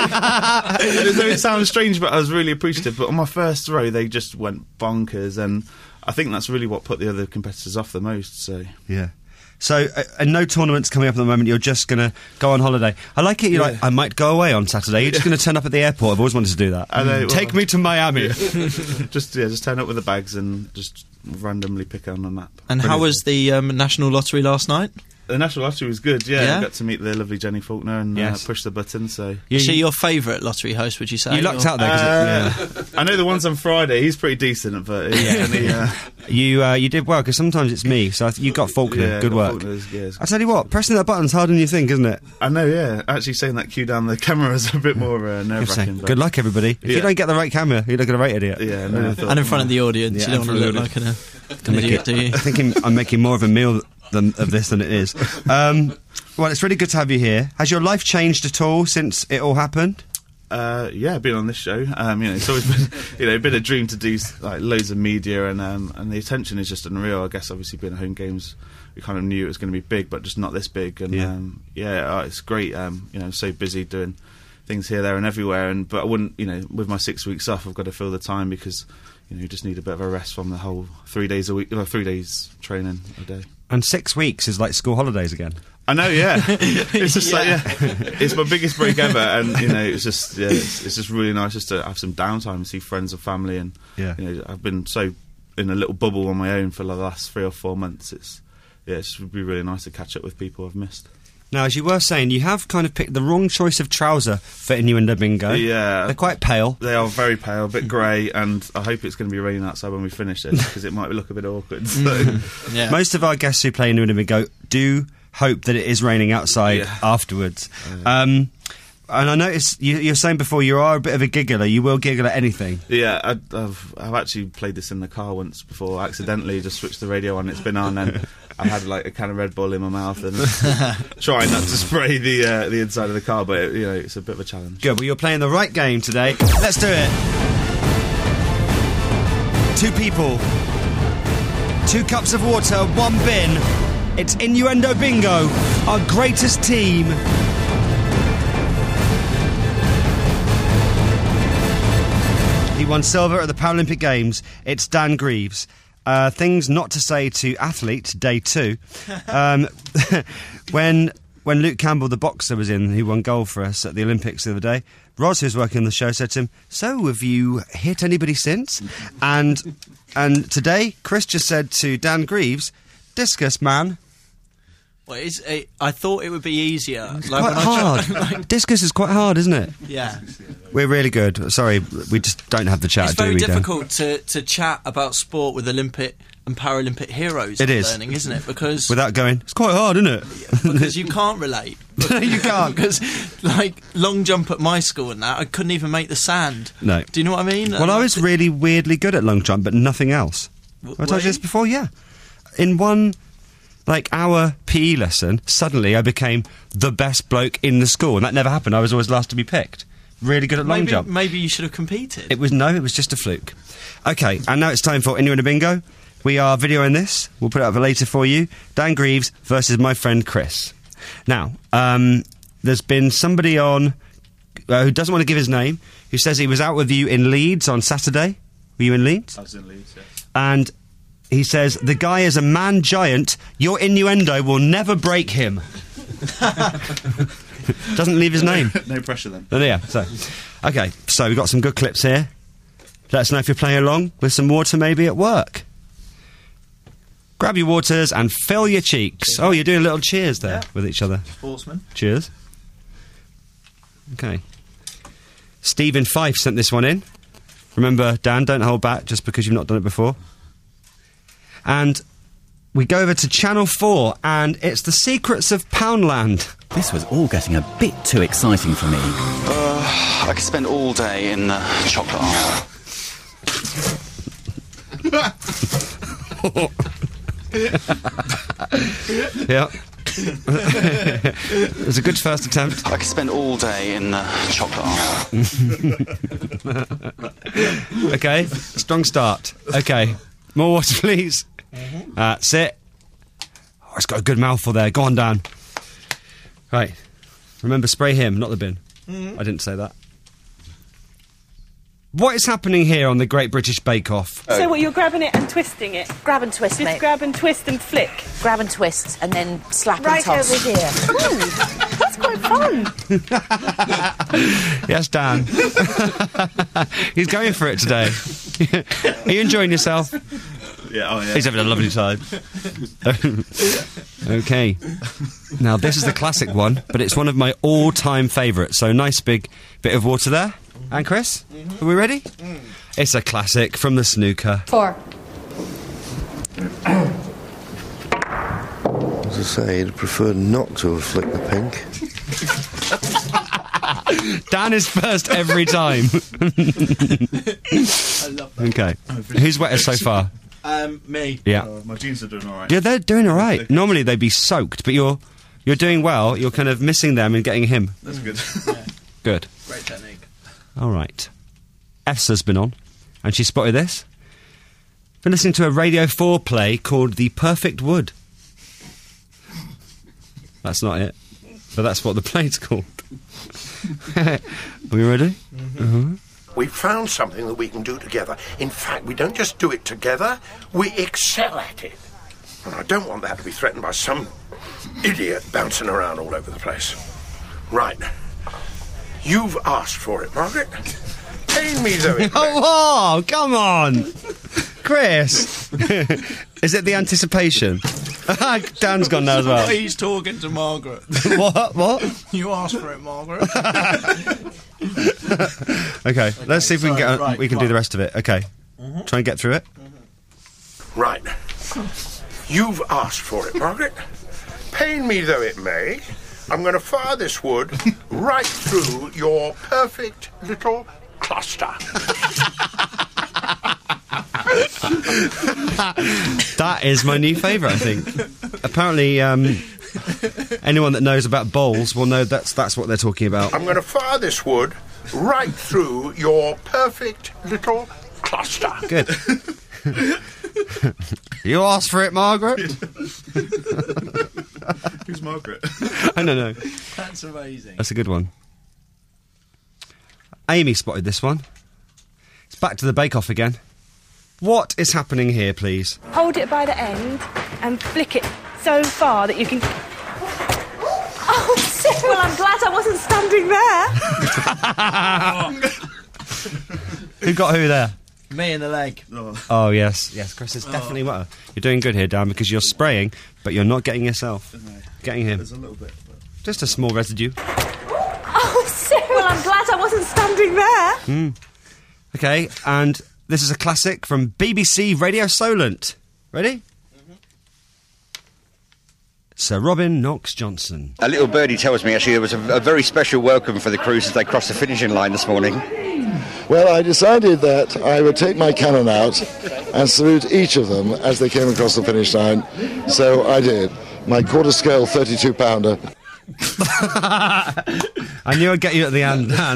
Like, it sounds strange, but I was really appreciative. But on my first throw, they just went bonkers, and I think that's really what put the other competitors off the most. So Yeah. So, and no tournaments coming up at the moment. You're just going to go on holiday. I like it. You're like, I might go away on Saturday. You're just going to turn up at the airport. I've always wanted to do that. I know, Take well- me to Miami. just turn up with the bags and just randomly pick on a map. And how was the National Lottery last night? The National Lottery was good, yeah. Yeah? I got to meet the lovely Jenny Faulkner and push the button, so... Is she your favourite lottery host, would you say? You lucked out there, 'cause I know the ones on Friday, he's pretty decent, but... You did well, because sometimes it's me, so you got Faulkner. Yeah, Good got work. Faulkner's, yeah. I tell you what, pressing that button's harder than you think, isn't it? I know, yeah. Actually saying that cue down the camera is a bit more nerve-wracking. Good luck, everybody. If you don't get the right camera, you look at a right idiot. Yeah, and in front of the audience, you don't want to look like an idiot, do you? I think I'm making more of a meal of this than it is. Well, it's really good to have you here. Has your life changed at all since it all happened? Yeah, been on this show. It's always been, been a dream to do like loads of media, and the attention is just unreal. I guess obviously being at Home Games, we kind of knew it was going to be big, but just not this big. And it's great. I'm so busy doing things here, there, and everywhere. But I wouldn't, with my 6 weeks off, I've got to fill the time because you just need a bit of a rest from the whole 3 days a week, 3 days training a day. And 6 weeks is like school holidays again. I know, yeah. It's just it's my biggest break ever, and it's just really nice just to have some downtime and see friends and family, and I've been so in a little bubble on my own for the last 3 or 4 months. It would be really nice to catch up with people I've missed. Now, as you were saying, you have kind of picked the wrong choice of trouser for Innuendo Bingo. Yeah. They're quite pale. They are very pale, a bit grey, and I hope it's going to be raining outside when we finish it, because it might look a bit awkward. So. Yeah. Most of our guests who play Innuendo Bingo do hope that it is raining outside afterwards. And I noticed you're saying before you are a bit of a giggler. You will giggle at anything. Yeah, I've actually played this in the car once before, accidentally just switched the radio on, it's been on, and I had like a can of Red Bull in my mouth and trying not to spray the inside of the car, but it's a bit of a challenge. Good, well you're playing the right game today. Let's do it. 2 people, 2 cups of water, 1 bin. It's Innuendo Bingo, our greatest team. He won silver at the Paralympic Games. It's Dan Greaves. Things not to say to athlete, day 2. When Luke Campbell, the boxer, was in, he won gold for us at the Olympics the other day, Ros, who's working on the show, said to him, "So, have you hit anybody since?" And today, Chris just said to Dan Greaves, "Discus, man." Well, I thought it would be easier. It's quite hard. Discus is quite hard, isn't it? Yeah. We're really good. Sorry, we just don't have the chat, It's very difficult to chat about sport with Olympic and Paralympic heroes. It is. Learning, isn't it? Because without going, it's quite hard, isn't it? Because you can't relate. You can't. Because, long jump at my school and that, I couldn't even make the sand. No. Do you know what I mean? Well, I was really weirdly good at long jump, but nothing else. I told you this before, yeah. In one... our PE lesson, suddenly I became the best bloke in the school, and that never happened. I was always last to be picked. Really good at long jump. Maybe you should have competed. It was just a fluke. Okay, and now it's time for Innuendo Bingo. We are videoing this. We'll put it up later for you. Dan Greaves versus my friend Chris. Now, there's been somebody on who doesn't want to give his name, who says he was out with you in Leeds on Saturday. Were you in Leeds? I was in Leeds, yes. And... he says, the guy is a man giant, your innuendo will never break him. Doesn't leave his name. No pressure then. Oh, yeah, okay, so we've got some good clips here. Let us know if you're playing along with some water maybe at work. Grab your waters and fill your cheeks. Oh, you're doing a little cheers there with each other. Sportsman. Cheers. Okay. Stephen Fife sent this one in. Remember, Dan, don't hold back just because you've not done it before. And we go over to Channel 4, and it's The Secrets of Poundland. This was all getting a bit too exciting for me. I could spend all day in the chocolate aisle. Yeah. It was a good first attempt. I could spend all day in the chocolate aisle. Okay, strong start. Okay, more water, please. That's it. Oh, it's got a good mouthful there. Go on, Dan. Right. Remember, spray him, not the bin. I didn't say that. What is happening here on the Great British Bake Off? So what, you're grabbing it and twisting it? Grab and twist, Just mate. grab and twist and flick. Grab and twist, and then slap Right and toss. over here. Ooh, that's quite fun. Yes, Dan. He's going for it today. Are you enjoying yourself? Yeah, He's having a lovely time. Okay. Now, this is the classic one, but it's one of my all-time favourites. So, nice big bit of water there. And Chris, are we ready? It's a classic from the snooker. 4. As I say, I'd prefer not to have flicked the pink. Dan is first every time. I love that. Okay. Who's wetter so far? Me. Yeah. My jeans are doing all right. Yeah, they're doing all right. Normally they'd be soaked, but you're doing well. You're kind of missing them and getting him. That's good. Good. Great technique. All right. Esther's been on, and she spotted this. Been listening to a Radio 4 play called The Perfect Wood. That's not it, but that's what the play's called. Are we ready? We found something that we can do together. In fact, we don't just do it together, we excel at it. And I don't want that to be threatened by some idiot bouncing around all over the place. Right. You've asked for it, Margaret. Pain me though it may. Oh, come on! Chris! Is it the anticipation? Dan's gone now as well. He's talking to Margaret. What? You asked for it, Margaret. Okay, let's see if we can do the rest of it. Okay. Try and get through it. Right. You've asked for it, Margaret. Pain me though it may, I'm going to fire this wood right through your perfect little cluster. That is my new favourite, I think. Apparently, anyone that knows about bowls will know that's what they're talking about. I'm going to fire this wood right through your perfect little cluster. Good. You asked for it, Margaret? Who's Margaret? I don't know. That's amazing. That's a good one. Amy spotted this one. It's back to the bake-off again. What is happening here, please? Hold it by the end and flick it so far that you can... Oh, Sarah, well, I'm glad I wasn't standing there. Who got who there? Me in the leg. Oh, yes. Yes, Chris is definitely wetter. You're doing good here, Dan, because you're spraying, but you're not getting yourself. Getting him. There's a little bit. Just a small residue. Oh, Sarah, well, I'm glad I wasn't standing there. Okay, and this is a classic from BBC Radio Solent. Ready? Sir Robin Knox-Johnson. A little birdie tells me, actually, there was a very special welcome for the crews as they crossed the finishing line this morning. Well, I decided that I would take my cannon out and salute each of them as they came across the finish line. So I did. My quarter-scale 32-pounder. I knew I'd get you at the end, Dan.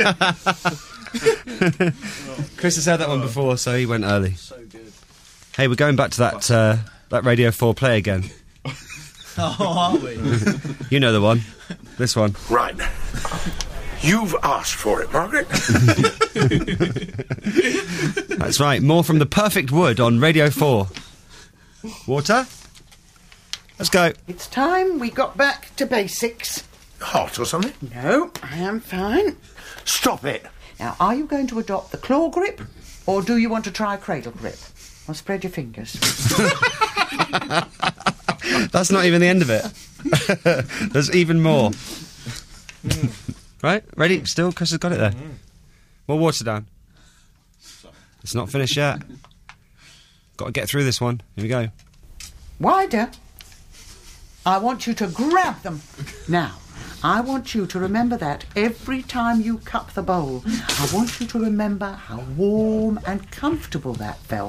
Chris has heard that one before, so he went early. So good. Hey, we're going back to that Radio 4 play again. Oh, are we? You know the one. This one. Right. You've asked for it, Margaret. That's right. More from The Perfect Wood on Radio 4. Water? Let's go. It's time we got back to basics. Hot or something? No, I am fine. Stop it. Now, are you going to adopt the claw grip, or do you want to try cradle grip? Well, spread your fingers. That's not even the end of it. There's even more. Right? Ready? Still? Chris has got it there. More water down. It's not finished yet. Got to get through this one. Here we go. Wider. I want you to grab them. Now, I want you to remember that every time you cup the bowl. I want you to remember how warm and comfortable that felt.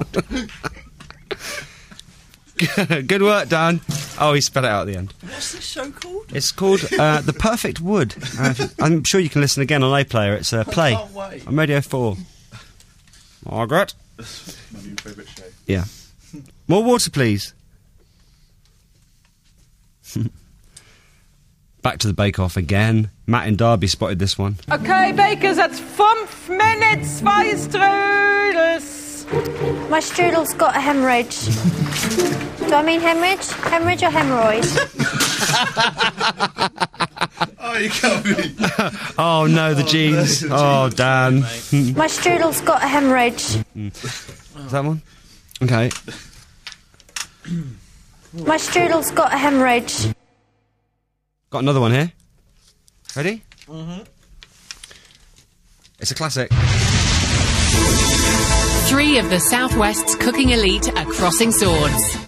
Good work, Dan. Oh, he spat it out at the end. What's this show called? It's called The Perfect Wood. I'm sure you can listen again on iPlayer. It's a play can't wait. on Radio 4. Margaret? My new favourite show. Yeah. More water, please. Back to the bake-off again. Matt in Derby spotted this one. Okay, bakers, that's 5 minutes for your strudels. My strudel's got a hemorrhage. Do I mean hemorrhage? Hemorrhage or hemorrhoid? Oh, you can't be. Oh, no, the jeans. Oh, Dan. My strudel's got a hemorrhage. Is that one? Okay. My strudel's got a hemorrhage. Got another one here. Ready? Mm-hmm. It's a classic. 3 of the Southwest's cooking elite are crossing swords.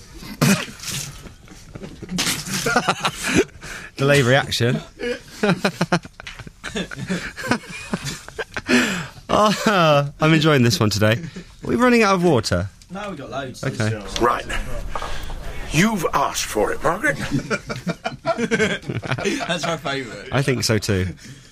Delayed reaction. Oh, I'm enjoying this one today. Are we running out of water? No, we got loads. Okay. Right. You've asked for it, Margaret. That's my favourite. I think so too.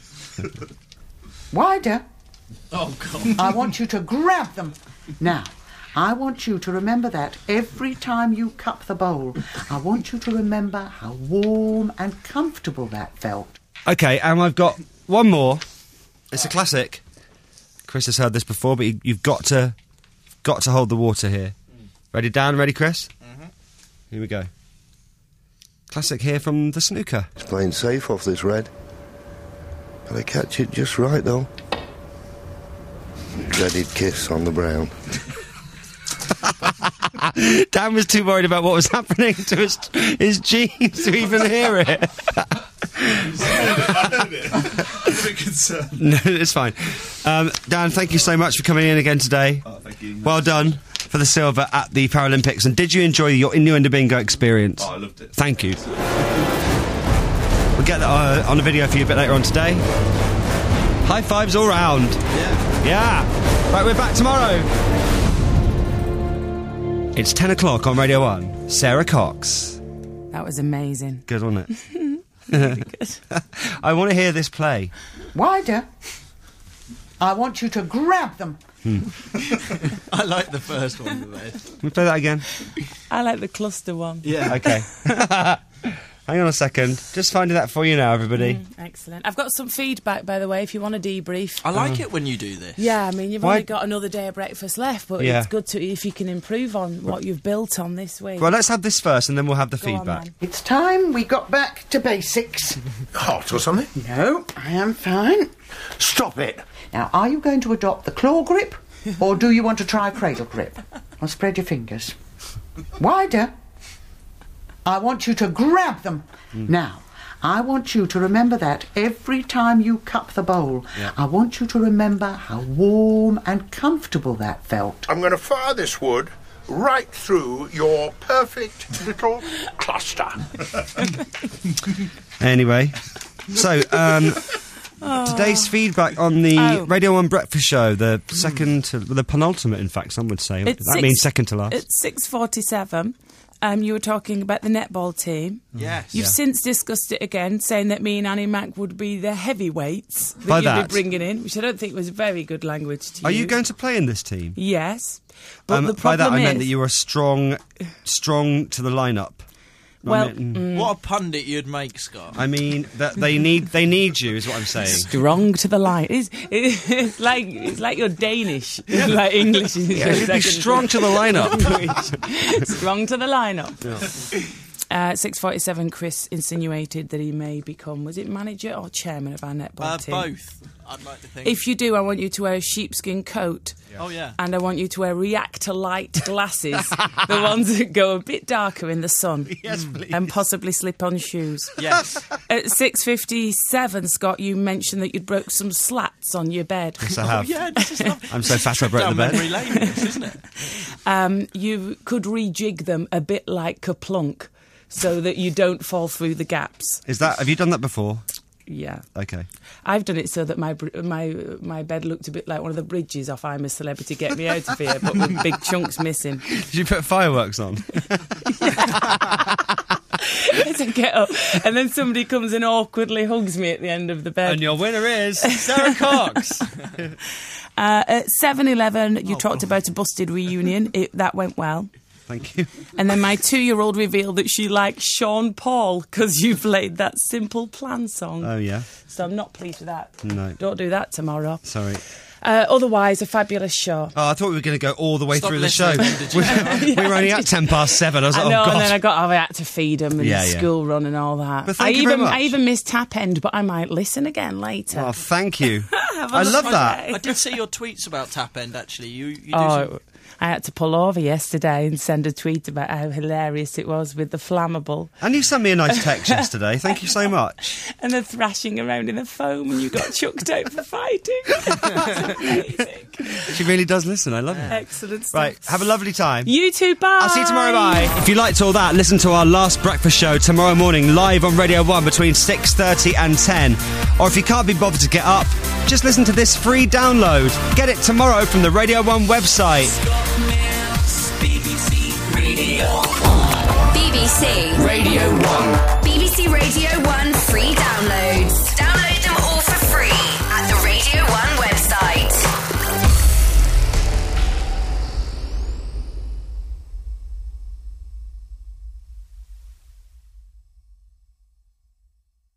Wider. Oh, God. I want you to grab them. Now, I want you to remember that every time you cup the bowl. I want you to remember how warm and comfortable that felt. Okay, and I've got one more. It's a classic. Chris has heard this before, but you've got to hold the water here. Ready, Dan? Ready, Chris? Mm-hmm. Here we go. Classic here from the snooker. It's playing safe off this red. But I catch it just right, though. Dreaded kiss on the brown. Dan was too worried about what was happening to his jeans to even hear it. I heard it. I'm a bit concerned. No, it's fine. Dan, thank you so much for coming in again today. Oh, thank you. Well done for the silver at the Paralympics. And did you enjoy your Innuendo Bingo experience? Oh, I loved it. Thank you. We'll get that on a video for you a bit later on today. High fives all round. Yeah. Right, we're back tomorrow. It's 10 o'clock on Radio 1. Sarah Cox. That was amazing. Good, wasn't it? Really good. I want to hear this play. Wider. I want you to grab them. I like the first one the best. Can we play that again? I like the cluster one. Yeah. Okay. Hang on a second. Just finding that for you now, everybody. Excellent. I've got some feedback, by the way, if you want a debrief. I like it when you do this. Yeah, I mean, you've Why- only got another day of breakfast left, but Yeah. it's good to if you can improve on what you've built on this week. Well, let's have this first and then we'll have the Go on, feedback. then. It's time we got back to basics. Hot or something? No, I am fine. Stop it. Now, are you going to adopt the claw grip, or do you want to try cradle grip? Well, spread your fingers. Wider. I want you to grab them. Now, I want you to remember that every time you cup the bowl. Yeah. I want you to remember how warm and comfortable that felt. I'm going to fire this wood right through your perfect little cluster. Anyway, so today's feedback on the Radio 1 Breakfast Show, the second to, the penultimate, in fact, some would say. That means second to last. It's 6:47. You were talking about the netball team. Yes. You've since discussed it again, saying that me and Annie Mac would be the heavyweights that By you'd that? be bringing in, which I don't think was very good language to Are you use. going to play in this team? Yes. But the by problem that I is... meant that you were strong to the lineup. Well, What a pundit you'd make, Scott. I mean that they need you, is what I'm saying. Strong to the line. It's like you're Danish. Like English is Yeah, your you'd be second strong to the lineup. language. Strong to the lineup. 6:47. Chris insinuated that he may become, was it manager or chairman of our netball team? Both, I'd like to think. If you do, I want you to wear a sheepskin coat. Oh, yeah. And I want you to wear reactor light glasses, the ones that go a bit darker in the sun. Yes, please. And possibly slip-on shoes. Yes. At 6:57, Scott, you mentioned that you'd broke some slats on your bed. Yes, I have. Oh, yeah, this is lovely. I'm so fat I broke the bed. Memory lane, this, isn't it? You could rejig them a bit like Kaplunk, so that you don't fall through the gaps. Have you done that before? Yeah. Okay. I've done it so that my bed looked a bit like one of the bridges off I'm a Celebrity, Get Me Out of Here, but with big chunks missing. Did you put fireworks on? To get up, and then somebody comes and awkwardly hugs me at the end of the bed. And your winner is Sarah Cox. At 7:11, you talked about a busted reunion. That went well. Thank you. And then my 2-year-old revealed that she likes Sean Paul because you played that Simple Plan song. Oh, yeah. So I'm not pleased with that. No. Don't do that tomorrow. Sorry. Otherwise, a fabulous show. Oh, I thought we were going to go all the way Stop through the show. listening, We were only at 7:10. I was like, I know, oh, God. and then I had to feed them and Yeah, the yeah. school run and all that. But thank you very much. I even missed Tap End, but I might listen again later. Oh, thank you. Have a I love lovely that. day. I did see your tweets about Tap End, actually. You do Oh, some I had to pull over yesterday and send a tweet about how hilarious it was with the flammable. And you sent me a nice text yesterday. Thank you so much. And the thrashing around in the foam and you got chucked out for fighting. That's amazing. She really does listen. I love it. Excellent stuff. Right, have a lovely time. You too, bye. I'll see you tomorrow, bye. If you liked all that, listen to our last breakfast show tomorrow morning, live on Radio 1 between 6:30 and 10. Or if you can't be bothered to get up, just listen to this free download. Get it tomorrow from the Radio 1 website. BBC Radio 1. BBC Radio 1. BBC Radio 1